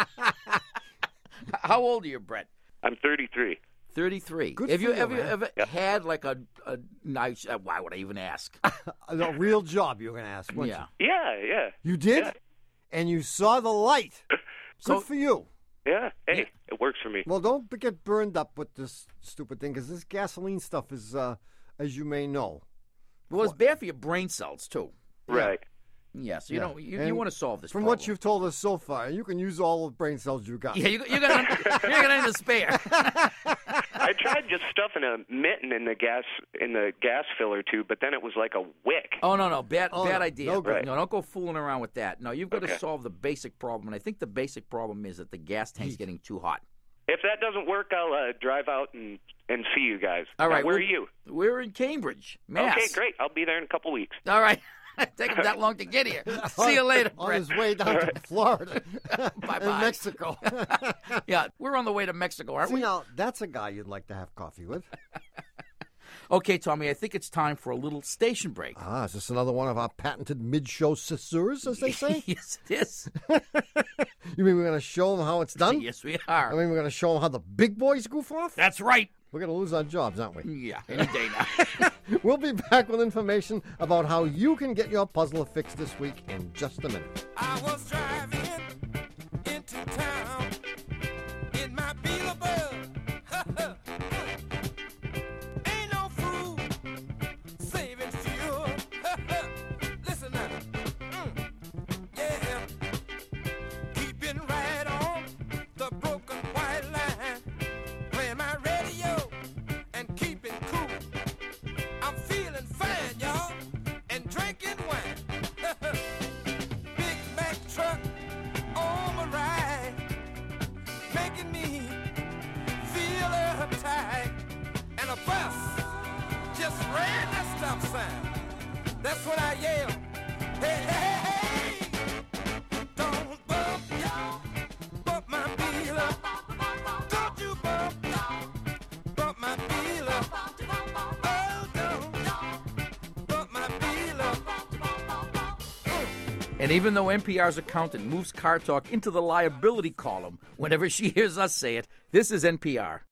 A: How old are you, Brett?
G: I'm thirty-three.
A: Thirty-three.
B: Good
A: have
B: for
A: you
B: you,
A: ever
B: man.
A: ever
G: Yeah.
A: had like a a nice? Uh, why would I even ask?
B: A real job, you were going to ask, weren't
A: Yeah.
G: Yeah, yeah,
B: you? You did?
G: Yeah.
B: And you saw the light. Good
A: So-
B: for you.
G: yeah. Hey, it works for me.
B: Well, don't get burned up with this stupid thing, because this gasoline stuff is, uh, as you may know.
A: Well, it's bad for your brain cells too.
G: Right.
A: Yeah, so you
B: Yeah.
A: know you, you
B: And
A: want to solve this.
B: From
A: problem.
B: what you've told us so far, you can use all the brain cells you got.
A: yeah, you, you're gonna you're gonna need to spare.
G: I tried just stuffing a mitten in the gas in the gas filler tube, but then it was like a wick.
A: Oh no, no, bad
B: Oh,
A: bad
B: no,
A: idea.
B: no good.
G: Right.
A: No, don't go fooling around with that. No, you've got to
G: Okay.
A: solve the basic problem, and I think the basic problem is that the gas tank's getting too hot.
G: If that doesn't work, I'll uh, drive out and, and see you guys.
A: All
G: Now,
A: right,
G: where are
A: we're-
G: you?
A: We're in Cambridge, Mass.
G: Okay, great. I'll be there in a couple weeks.
A: All right. Take him that long to get here. See you later,
B: On
A: Brett.
B: his way down to Florida and
A: Bye-bye.
B: Mexico.
A: Yeah, we're on the way to Mexico, aren't
B: See,
A: we?
B: now, that's a guy you'd like to have coffee with.
A: Okay, Tommy, I think it's time for a little station break.
B: Ah, is this another one of our patented mid-show scissors, as they say?
A: Yes, it is.
B: You mean we're going to show them how it's done?
A: Yes, we
B: I
A: are.
B: mean, we're going to show them how the big boys goof off?
A: That's right.
B: We're going to lose our jobs, aren't we?
A: Yeah, any day now.
B: We'll be back with information about how you can get your puzzle fixed this week in just a minute.
E: I was driving into town in my Beetlebird. Ain't no fool saving fuel. Listen now. Mm. Yeah. Keeping right on the broken white line. Playing my radio and keeping cool. I'm feeling fine, y'all, and drinking wine. making me feel uptight. And a bus just ran that stop sign. That's when I yelled, hey, hey, hey, don't bump, bump my feel up. Don't you bump, bump my feel up. Oh, don't bump my feel up.
A: And even though N P R's accountant moves Car Talk into the liability column whenever she hears us say it, this is N P R.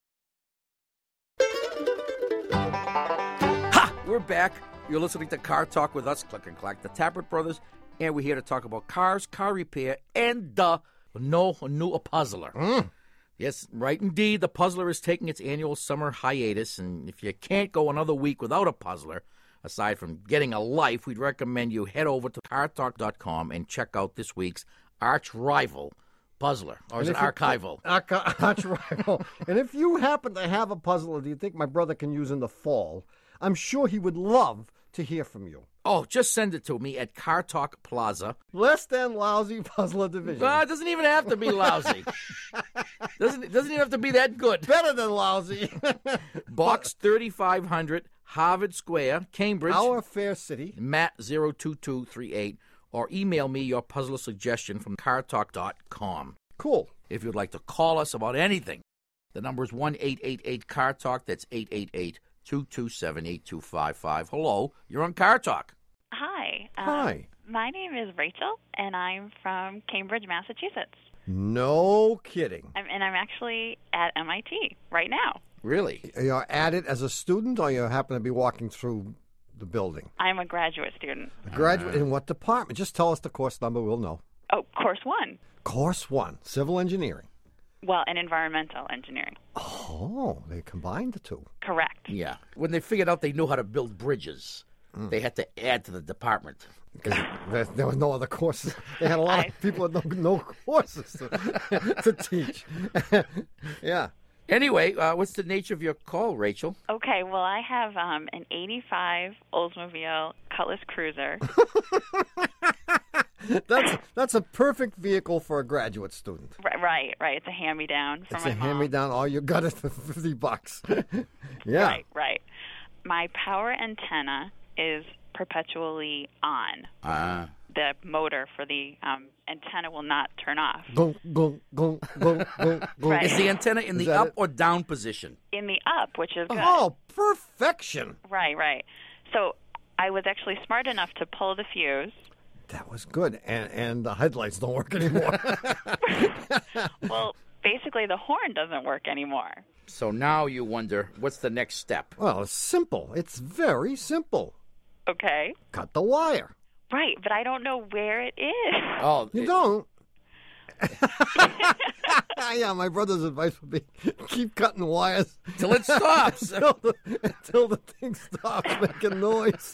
A: Ha! We're back. You're listening to Car Talk with us, Click and Clack, the Tappert Brothers, and we're here to talk about cars, car repair, and the no new puzzler.
B: Mm.
A: Yes, right indeed. The Puzzler is taking its annual summer hiatus, and if you can't go another week without a puzzler, aside from getting a life, we'd recommend you head over to car talk dot com and check out this week's arch rival puzzler, or is it archival?
B: Arch- arch rival. And if you happen to have a puzzler that you think my brother can use in the fall, I'm sure he would love to hear from you.
A: Oh, just send it to me at Car Talk Plaza.
B: Less than lousy puzzler division.
A: Uh, it doesn't even have to be lousy. doesn't it doesn't even have to be that good.
B: Better than lousy.
A: Box thirty-five hundred, Harvard Square, Cambridge.
B: Our fair city.
A: Matt zero two two three eight, or email me your puzzler suggestion from car talk dot com.
B: Cool.
A: If you'd like to call us about anything, the number is one eight eight eight car talk. That's eight eight eight, two two seven, eight two five five. Hello, you're on Car Talk.
H: Hi. Um,
B: Hi.
H: My name is Rachel, and I'm from Cambridge, Massachusetts.
B: No kidding.
H: I'm, and I'm actually at M I T right now.
A: Really?
B: You're at it as a student, or you happen to be walking through the building?
H: I'm a graduate student.
B: A graduate in what department? Just tell us the course number, we'll know.
H: Oh, course one.
B: Course one, civil engineering.
H: Well, and environmental engineering.
B: Oh, they combined the two.
H: Correct.
A: Yeah. When they figured out they knew how to build bridges, they had to add to the department.
B: Because there, there was no other courses. They had a lot of people with no, no courses to, to teach. Yeah.
A: Anyway, uh, what's the nature of your call, Rachel?
H: Okay, well, I have um, an eighty-five Oldsmobile Cutlass Cruiser.
B: That's that's a perfect vehicle for a graduate student.
H: Right, right, right. It's a hand-me-down from
B: It's
H: my
B: a
H: mom.
B: hand-me-down. All you got is for fifty bucks. Yeah.
H: Right, right. My power antenna is perpetually on.
A: Ah.
H: The motor for the um, antenna will not turn off.
B: Go, go, go, go, go, go.
H: Right.
A: Is the antenna in
B: Is
A: the
B: that
A: up
B: it?
A: or down position?
H: In the up, which is good.
B: Oh, perfection.
H: Right, right. So I was actually smart enough to pull the fuse.
B: That was good. And and the headlights don't work anymore.
H: Well, basically the horn doesn't work anymore.
A: So now you wonder, what's the next step?
B: Well, it's simple. It's very simple.
H: Okay.
B: Cut the wire.
H: Right, but I don't know where it is.
A: Oh,
B: You
A: it-
B: don't. Yeah, my brother's advice would be keep cutting wires
A: till it stops.
B: until, the, until the thing stops making noise.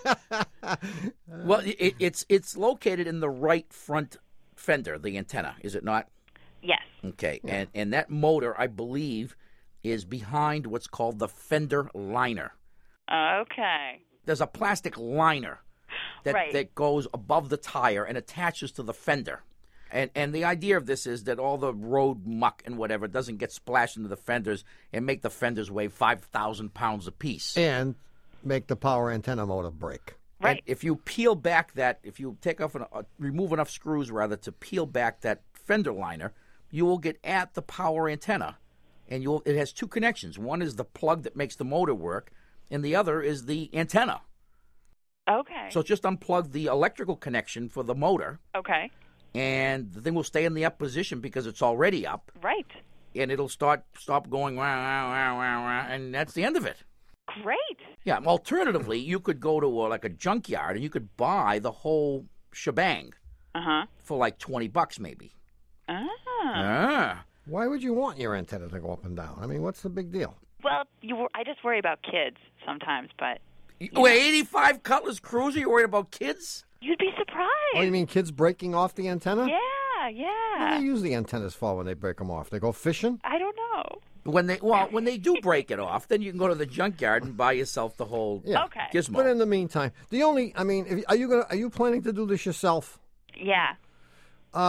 A: Well, it, it's it's located in the right front fender, the antenna, is it not?
H: Yes.
A: Okay, and and that motor, I believe, is behind what's called the fender liner.
H: Okay.
A: There's a plastic liner that
H: Right.
A: that goes above the tire and attaches to the fender. And and the idea of this is that all the road muck and whatever doesn't get splashed into the fenders and make the fenders weigh five thousand pounds apiece.
B: And make the power antenna motor break.
H: Right.
A: And if you peel back that, if you take off, an, uh, remove enough screws rather to peel back that fender liner, you will get at the power antenna, and you'll. It has two connections. One is the plug that makes the motor work, and the other is the antenna.
H: Okay.
A: So just unplug the electrical connection for the motor,
H: Okay.
A: and the thing will stay in the up position because it's already up,
H: Right.
A: and it'll start stop going, wah, wah, wah, wah, wah, and that's the end of it.
H: Great.
A: Yeah. Alternatively, you could go to uh, like a junkyard and you could buy the whole shebang
H: Uh-huh.
A: for like twenty bucks, maybe.
H: Ah.
A: Ah.
B: Why would you want your antenna to go up and down? I mean, what's the big deal?
H: Well, you. wor- I just worry about kids sometimes, but
A: Wait, eighty-five Cutlass Cruiser? You worried about kids?
H: you'd be surprised.
B: Oh, you mean kids breaking off the antenna?
H: Yeah,
B: What do
H: yeah.
B: they use the antennas for when they break them off? They go fishing?
H: I don't know.
A: When they well, when they do break it off, then you can go to the junkyard and buy yourself the whole
B: Yeah.
H: Okay.
A: gizmo.
B: But in the meantime, the only, I mean, if, are you gonna, are you planning to do this yourself?
H: Yeah.
B: Uh,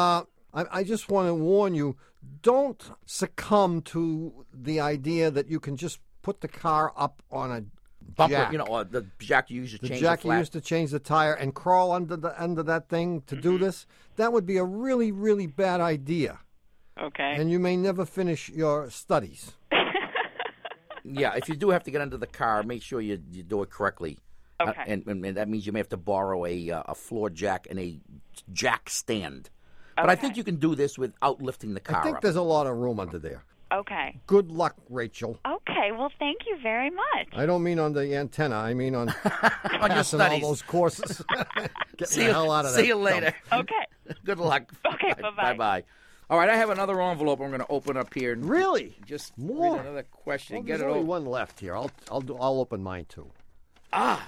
B: I, I just want to warn you, don't succumb to the idea that you can just put the car up on a
A: Bumper,
B: jack.
A: you know, uh, the jack you use to
B: the
A: change
B: jack
A: the
B: you
A: flat.
B: used to change the tire and crawl under the end of that thing to do this. That would be a really, really bad idea.
H: Okay.
B: And you may never finish your studies.
A: Yeah, if you do have to get under the car, make sure you, you do it correctly. Uh,
H: Okay.
A: and, and, and that means you may have to borrow a uh, a floor jack and a jack stand. But I think
H: Okay.
A: you can do this without lifting the car
B: I think
A: up.
B: there's a lot of room under there.
H: Okay.
B: Good luck, Rachel.
H: Okay. Well, thank you very much.
B: I don't mean on the antenna. I mean on
A: On your
B: passing all
A: studies.
B: those courses. Getting
A: See
B: the
A: you,
B: hell out of
A: see
B: that
A: you later.
B: dump.
H: Okay.
A: Good luck.
H: Okay, bye-bye.
A: Bye-bye. All right, I have another envelope I'm going to open up here. And
B: Really?
A: Just
B: More?
A: read another question
B: Well,
A: and get
B: there's
A: it
B: only
A: over.
B: one left here. I'll I'll do, I'll open mine too.
A: Ah.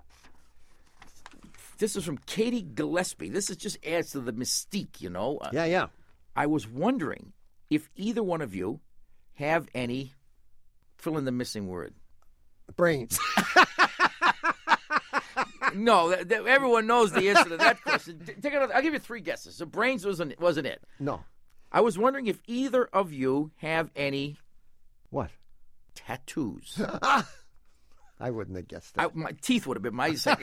A: This is from Katie Gillespie. This is just adds to the mystique, you know. Uh,
B: Yeah, yeah.
A: I was wondering if either one of you have any, fill in the missing word.
B: Brains.
A: No, that, that, everyone knows the answer to that question. T- Take another. I'll give you three guesses. The brains wasn't wasn't it.
B: No.
A: I was wondering if either of you have any
B: What?
A: tattoos.
B: I wouldn't have guessed
A: I,
B: that.
A: my teeth would have been my second.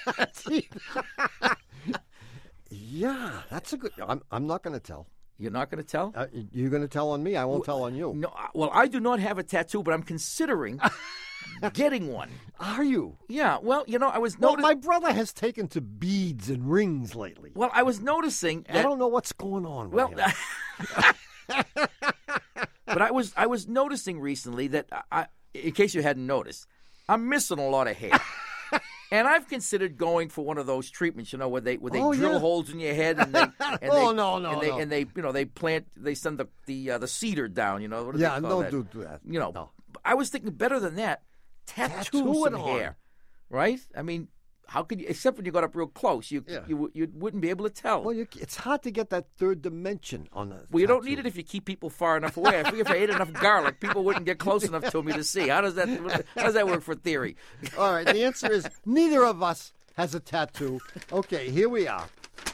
B: Yeah, that's a good. I'm I'm not going to tell.
A: You're not going to tell?
B: Uh, you're going to tell on me. I won't tell on you.
A: No. I- Well, I do not have a tattoo, but I'm considering getting one.
B: Are you?
A: Yeah. Well, you know, I was
B: Well,
A: noticing.
B: my brother has taken to beads and rings lately.
A: Well, I was noticing.
B: I don't know what's going on with
A: Well,
B: him.
A: but I was I was noticing recently that I, in case you hadn't noticed, I'm missing a lot of hair. And I've considered going for one of those treatments, you know, where they where they
B: Oh,
A: drill
B: yeah.
A: holes in your head and they and
B: Oh,
A: they,
B: no, no,
A: and they,
B: no.
A: and they you know they plant they send the the uh, the cedar down, you know. What do
B: Yeah,
A: they call
B: don't
A: that?
B: do that.
A: You know,
B: No.
A: I was thinking better than that. Tattoo,
B: Tattoo
A: some
B: it on.
A: hair, right? I mean, how could you? Except when you got up real close, you
B: Yeah.
A: you you wouldn't be able to tell.
B: Well, you, it's hard to get that third dimension on the.
A: Well, you don't
B: tattoo.
A: need it if you keep people far enough away. I figure if I ate enough garlic, people wouldn't get close enough to me to see. How does that how does that work for theory?
B: All right, the answer is neither of us has a tattoo. Okay, here we are.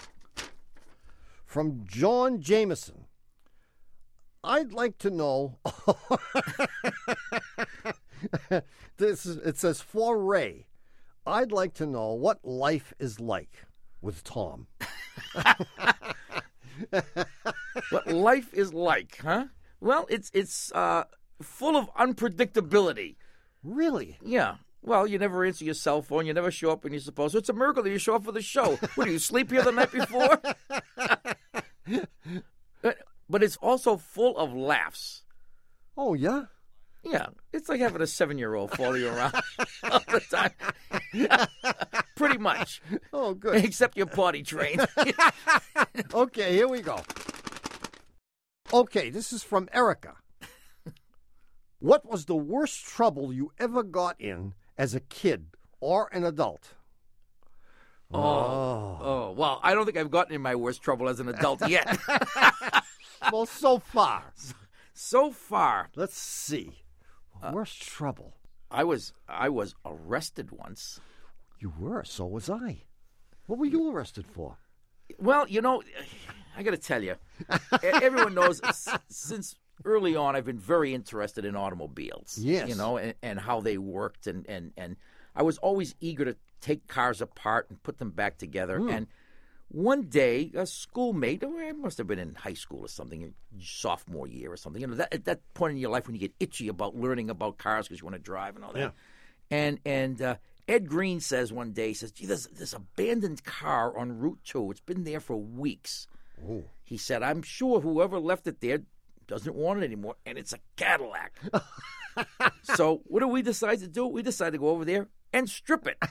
B: From John Jameson. I'd like to know. this is, it says for Ray. I'd like to know what life is like with Tom.
A: What life is like, huh? Well, it's it's uh, full of unpredictability.
B: Really?
A: Yeah. Well, you never answer your cell phone. You never show up when you're supposed to. It's a miracle that you show up for the show. What, do you sleep here the night before? But- But it's also full of laughs.
B: Oh, yeah?
A: Yeah, it's like having a seven-year-old follow you around all the time. Pretty much.
B: Oh, good.
A: Except you're potty trained.
B: Okay, here we go. Okay, this is from Erica. What was the worst trouble you ever got in as a kid or an adult?
A: Oh, oh, well, I don't think I've gotten in my worst trouble as an adult yet.
B: Well, so far.
A: So far,
B: Let's see. Worst trouble.
A: I was I was arrested once.
B: You were, so was I. What were you arrested for?
A: Well, you know, I got to tell you, everyone knows s- since early on I've been very interested in automobiles.
B: Yes.
A: You know, and, and how they worked, and, and, and I was always eager to take cars apart and put them back together. And one day, a schoolmate, oh, I must have been in high school or something, sophomore year or something. You know, that, at that point in your life when you get itchy about learning about cars because you want to drive and all that.
B: Yeah.
A: And and uh, Ed Green says one day, he says, gee, there's this abandoned car on Route two. It's been there for weeks.
B: Ooh.
A: He said, I'm sure whoever left it there doesn't want it anymore, and it's a Cadillac. So what do we decide to do? We decide to go over there and strip it.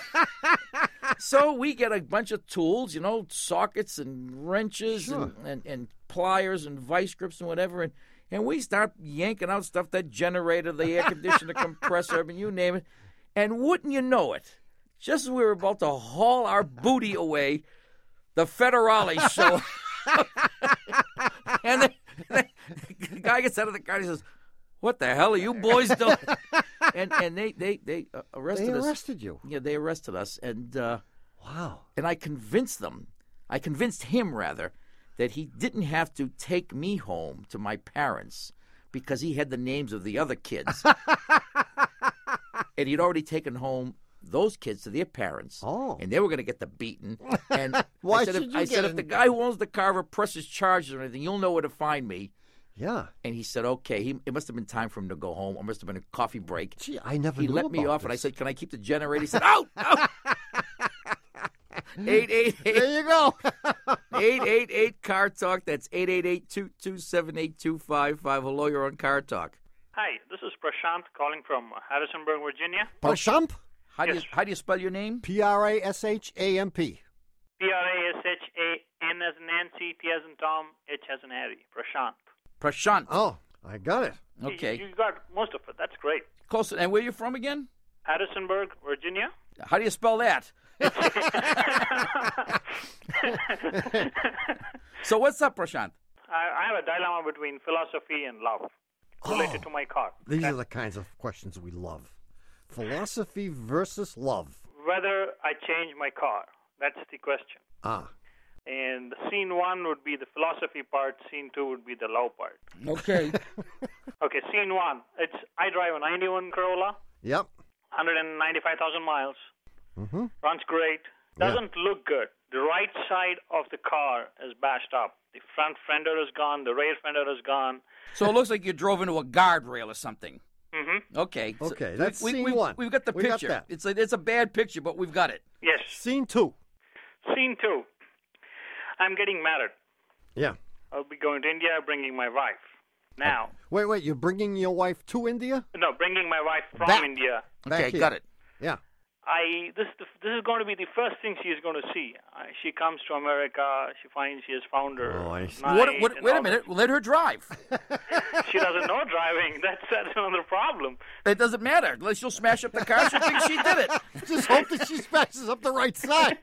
A: So we get a bunch of tools, you know, sockets and wrenches
B: Sure.
A: and, and, and pliers and vice grips and whatever, and, and we start yanking out stuff, that generator, the air conditioner, compressor, I mean, you name it. And wouldn't you know it, just as we were about to haul our booty away, the Federale show. And the, the guy gets out of the car and he says, what the hell are you boys doing? And and they they they uh, arrested
B: They
A: us.
B: arrested you.
A: Yeah, they arrested us, and uh,
B: Wow.
A: and I convinced them. I convinced him rather that he didn't have to take me home to my parents because he had the names of the other kids. And he'd already taken home those kids to their parents.
B: Oh.
A: And they were going to get the beating. And
B: Why
A: I said,
B: should
A: if,
B: you
A: I
B: get
A: said
B: it?
A: if the guy who owns the car ever presses charges or anything, you'll know where to find me.
B: Yeah.
A: And he said, okay. He, it must have been time for him to go home. Or must have been a coffee break.
B: Gee, I never
A: He
B: knew
A: let me
B: about
A: off, and I
B: this.
A: said, can I keep the generator? He said, out, out. eight eight eight,
B: There you go.
A: eight eight eight, car talk. That's eight eight eight, two two seven, eight two five five. Hello, you're on Car Talk.
I: Hi, this is Prashant calling from Harrisonburg, Virginia.
B: Prashamp?
A: How do you
I: Yes.
A: how do you spell your name?
B: P R A S H A M P.
I: P R A S H A N as in Nancy, T as in Tom, H as in Harry. Prashant.
A: Prashant.
B: Oh, I got it.
A: Okay.
I: You, you got most of it. That's great.
A: Close. And where are you from again?
I: Harrisonburg, Virginia.
A: How do you spell that? So what's up, Prashant?
I: I, I have a dilemma between philosophy and love related
B: Oh.
I: to my car.
B: These are the kinds of questions we love. Philosophy versus love.
I: Whether I change my car. That's the question.
B: Ah.
I: And scene one would be the philosophy part. Scene two would be the love part.
A: Okay.
I: Okay, scene one. It's I drive a ninety-one Corolla,
B: Yep.
I: one hundred ninety-five thousand miles.
B: Mm-hmm.
I: Runs great.
B: Yeah.
I: Doesn't look good. The right side of the car is bashed up. The front fender is gone. The rear fender is gone.
A: So it looks like you drove into a guardrail or something.
I: Mm-hmm.
A: Okay. So
B: Okay, that's
A: we,
B: scene
A: we,
B: one.
A: We've got the
B: We got
A: picture.
B: that.
A: It's a, it's a bad picture, but we've got it.
I: Yes.
B: Scene two.
I: Scene two. I'm getting married.
B: Yeah.
I: I'll be going to India, bringing my wife. Now,
B: Wait, wait, you're bringing your wife to India?
I: no, bringing my wife from
B: Back.
I: India.
B: Back
A: Okay,
B: here.
A: got it.
B: Yeah.
I: I this this is going to be the first thing she is going to see. Uh, she comes to America. She finds she has found her.
B: Oh, I see.
I: night
A: What, what,
I: and
A: wait a
I: all
A: minute. Let her drive.
I: that. She doesn't know driving. That's that's another problem.
A: It doesn't matter. Unless you'll smash up the car, she'll think she did it.
B: Just hope that she smashes up the right side.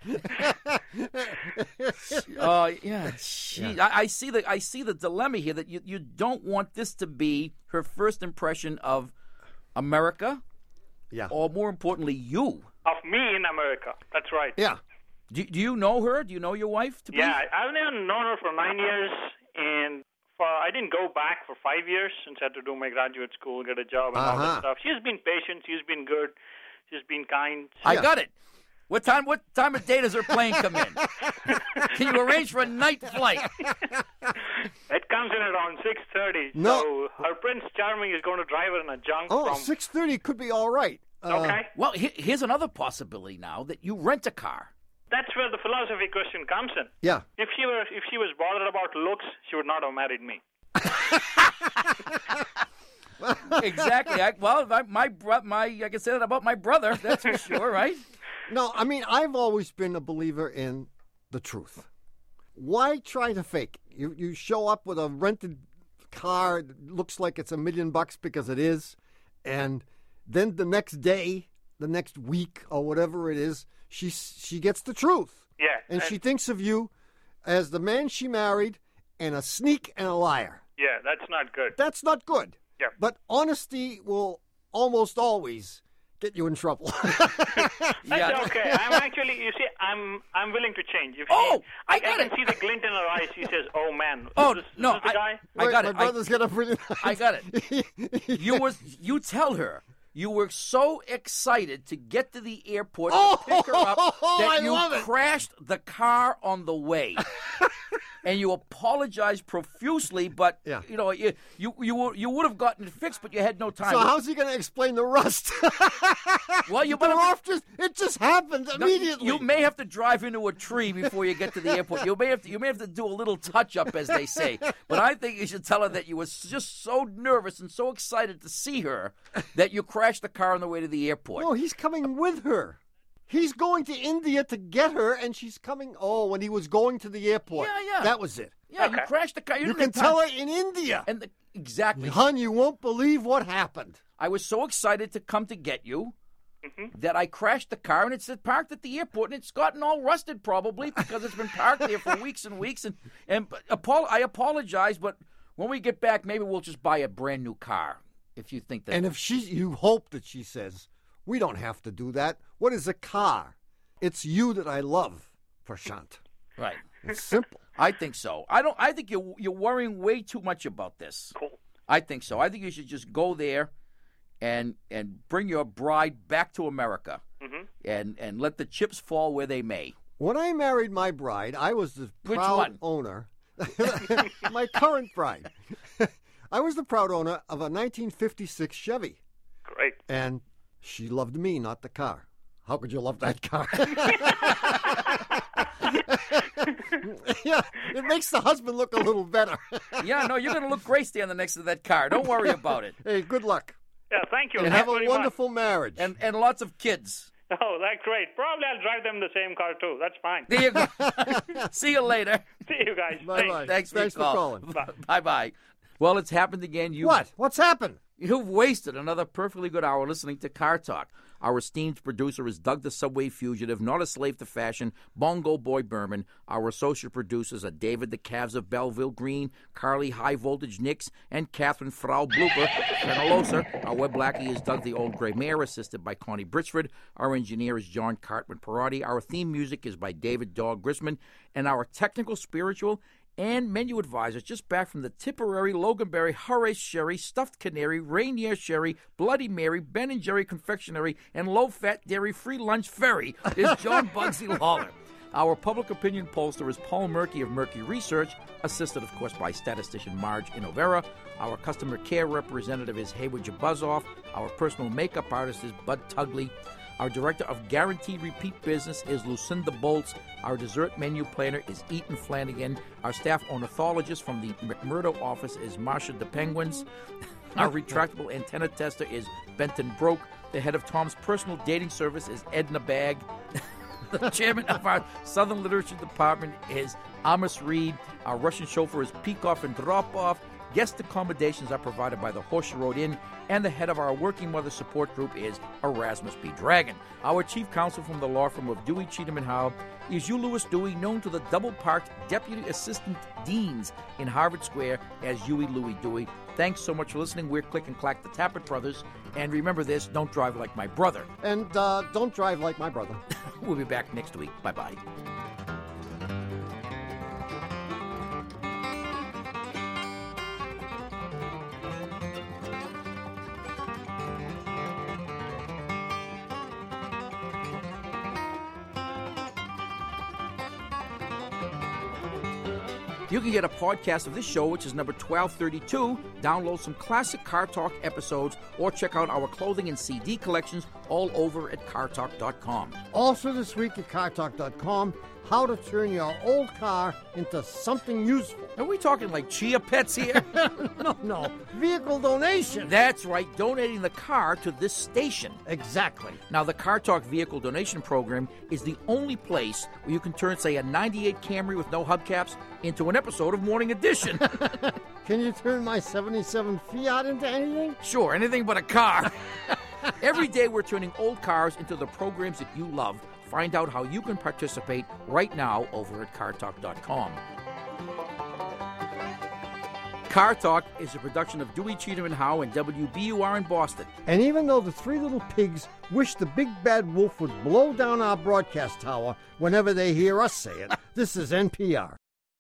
A: Uh, yeah, she, I, I see the I see the dilemma here that you, you don't want this to be her first impression of America,
B: Yeah.
A: or more importantly, you.
I: Of me in America. That's right.
B: Yeah.
A: Do, do you know her? Do you know your wife? To be?
I: Yeah, I- I've known her for nine years, and for I didn't go back for five years since I had to do my graduate school, get a job, and all
B: Uh-huh.
I: that stuff. She's been patient. She's been good. She's been kind.
A: I
B: Yeah.
A: got it. What time? What time of day does her plane come in? Can you arrange for a night flight?
I: It comes in around six thirty.
B: No.
I: So her Prince Charming is going to drive her in a junk
B: Oh,
I: from.
B: six thirty could be all right. Uh,
I: Okay.
A: Well, he, here's another possibility now that you rent a car.
I: That's where the philosophy question comes in.
B: Yeah.
I: If she were, if she was bothered about looks, she would not have married me.
A: Exactly. I, well, my, my bro- my I can say that about my brother. That's for sure, right?
B: No, I mean, I've always been a believer in the truth. Why try to fake? You you show up with a rented car that looks like it's a million bucks because it is, and then the next day, the next week, or whatever it is, she she gets the truth,
I: Yeah.
B: and she thinks of you as the man she married and a sneak and a liar.
I: Yeah, that's not good.
B: That's not good.
I: Yeah.
B: But honesty will almost always get you in trouble.
I: That's okay. I'm actually, you see, I'm I'm willing to change. If
A: Oh,
I: she,
A: I
I: I,
A: got
I: can
A: it.
I: see the glint in her eyes. She says, "Oh man,
A: Oh,
I: is this, is
A: no,
I: this the
A: I-
I: guy?"
A: I
B: Wait,
A: got
B: my
A: it. I-
B: brother's got a pretty
A: I got it. You was you tell her you were so excited to get to the airport
B: Oh,
A: to pick her up that
B: I
A: you
B: love it.
A: crashed the car on the way. And you apologized profusely, but
B: Yeah.
A: you know you you you, would- you would have gotten it fixed, but you had no time.
B: So how's he going to explain the rust?
A: well, you
B: But
A: better
B: off just it just happened
A: No,
B: immediately.
A: You may have to drive into a tree before you get to the airport. You may have to. You may have to do a little touch up, as they say. But I think you should tell her that you were just so nervous and so excited to see her that you crashed the car on the way to the airport.
B: No, he's coming with her. He's going to India to get her, and she's coming. Oh, when he was going to the airport.
A: Yeah, yeah.
B: That was it.
A: yeah, you crashed the car. You,
B: You
A: didn't
B: can
A: have
B: tell
A: time.
B: her in India.
A: And the, exactly,
B: Hon, you won't believe what happened.
A: I was so excited to come to get you.
I: Mm-hmm.
A: That I crashed the car and it's parked at the airport and it's gotten all rusted probably because it's been parked there for weeks and weeks and and apol- I apologize, but when we get back maybe we'll just buy a brand new car if you think that.
B: And if she, you hope that she says, we don't have to do that. What is a car? It's you that I love, Prashant.
A: Right.
B: It's simple.
A: I think so. I don't. I think you're you're worrying way too much about this.
I: Cool.
A: I think so. I think you should just go there, and and bring your bride back to America,
I: Mm-hmm.
A: and and let the chips fall where they may.
B: When I married my bride, I was the
A: Which
B: proud
A: one?
B: owner. My current bride. I was the proud owner of a nineteen fifty-six Chevy.
I: Great.
B: And she loved me, not the car. How could you love that car? Yeah, it makes the husband look a little better.
A: Yeah, no, you're going to look great standing next to that car. Don't worry about it.
B: Hey, good luck.
I: Yeah, thank you.
B: And
I: Thanks
B: have a
I: very
B: wonderful marriage.
A: And and lots of kids.
I: much. Oh, that's great. Probably I'll drive them the same car, too. That's fine.
A: There you go. See you later.
I: See you guys.
B: Bye-bye.
A: Thanks for,
B: Thanks for
A: your call.
B: calling.
I: Bye.
A: Bye-bye. Well, it's happened again. You
B: What? What's happened?
A: You've wasted another perfectly good hour listening to Car Talk. Our esteemed producer is Doug the Subway Fugitive, not a slave to fashion, Bongo Boy Berman. Our associate producers are David the Calves of Belleville Green, Carly High Voltage Nix, and Catherine Frau Blooper Fenalosa. Our web lackey is Doug the Old Gray Mare, assisted by Connie Britchford. Our engineer is John Cartman Perotti. Our theme music is by David Dog Grisman. And our technical, spiritual, and menu advisors just back from the Tipperary, Loganberry, Horace Sherry, Stuffed Canary, Rainier Sherry, Bloody Mary, Ben and Jerry Confectionery, and Low-Fat Dairy Free Lunch Ferry is John Bugsy Lawler. Our public opinion pollster is Paul Murky of Murky Research, assisted, of course, by statistician Marge Inovera. Our customer care representative is Hayward Jabuzoff. Our personal makeup artist is Bud Tugley. Our director of guaranteed repeat business is Lucinda Bolts. Our dessert menu planner is Eaton Flanagan. Our staff ornithologist from the McMurdo office is Marsha the Penguins. Our retractable antenna tester is Benton Broke. The head of Tom's personal dating service is Edna Bag. The chairman of our Southern Literature Department is Amos Reed. Our Russian chauffeur is Peek-Off and Drop-Off. Guest accommodations are provided by the Horseshoe Road Inn, and the head of our Working Mother Support Group is Erasmus B. Dragon. Our chief counsel from the law firm of Dewey, Cheatham and Howe is Hugh Lewis Dewey, known to the double-parked deputy assistant deans in Harvard Square as Huey Louie Dewey. Thanks so much for listening. We're Click and Clack, the Tappet Brothers. And remember this, don't drive like my brother.
B: And uh, don't drive like my brother.
A: We'll be back next week. Bye-bye. You can get a podcast of this show, which is number twelve thirty-two, download some classic Car Talk episodes, or check out our clothing and C D collections all over at car talk dot com.
B: Also this week at car talk dot com, how to turn your old car into something useful.
A: Are we talking like Chia Pets here?
B: No, no. Vehicle donation.
A: That's right, donating the car to this station.
B: Exactly.
A: Now, the Car Talk Vehicle Donation Program is the only place where you can turn, say, a ninety-eight Camry with no hubcaps into an episode of Morning Edition.
B: Can you turn my seventy-seven Fiat into anything?
A: Sure, anything but a car. Every day we're turning old cars into the programs that you love. Find out how you can participate right now over at car talk dot com. Car Talk is a production of Dewey, Cheatham and Howe and W B U R in Boston.
B: And even though the three little pigs wish the big bad wolf would blow down our broadcast tower whenever they hear us say it, this is N P R.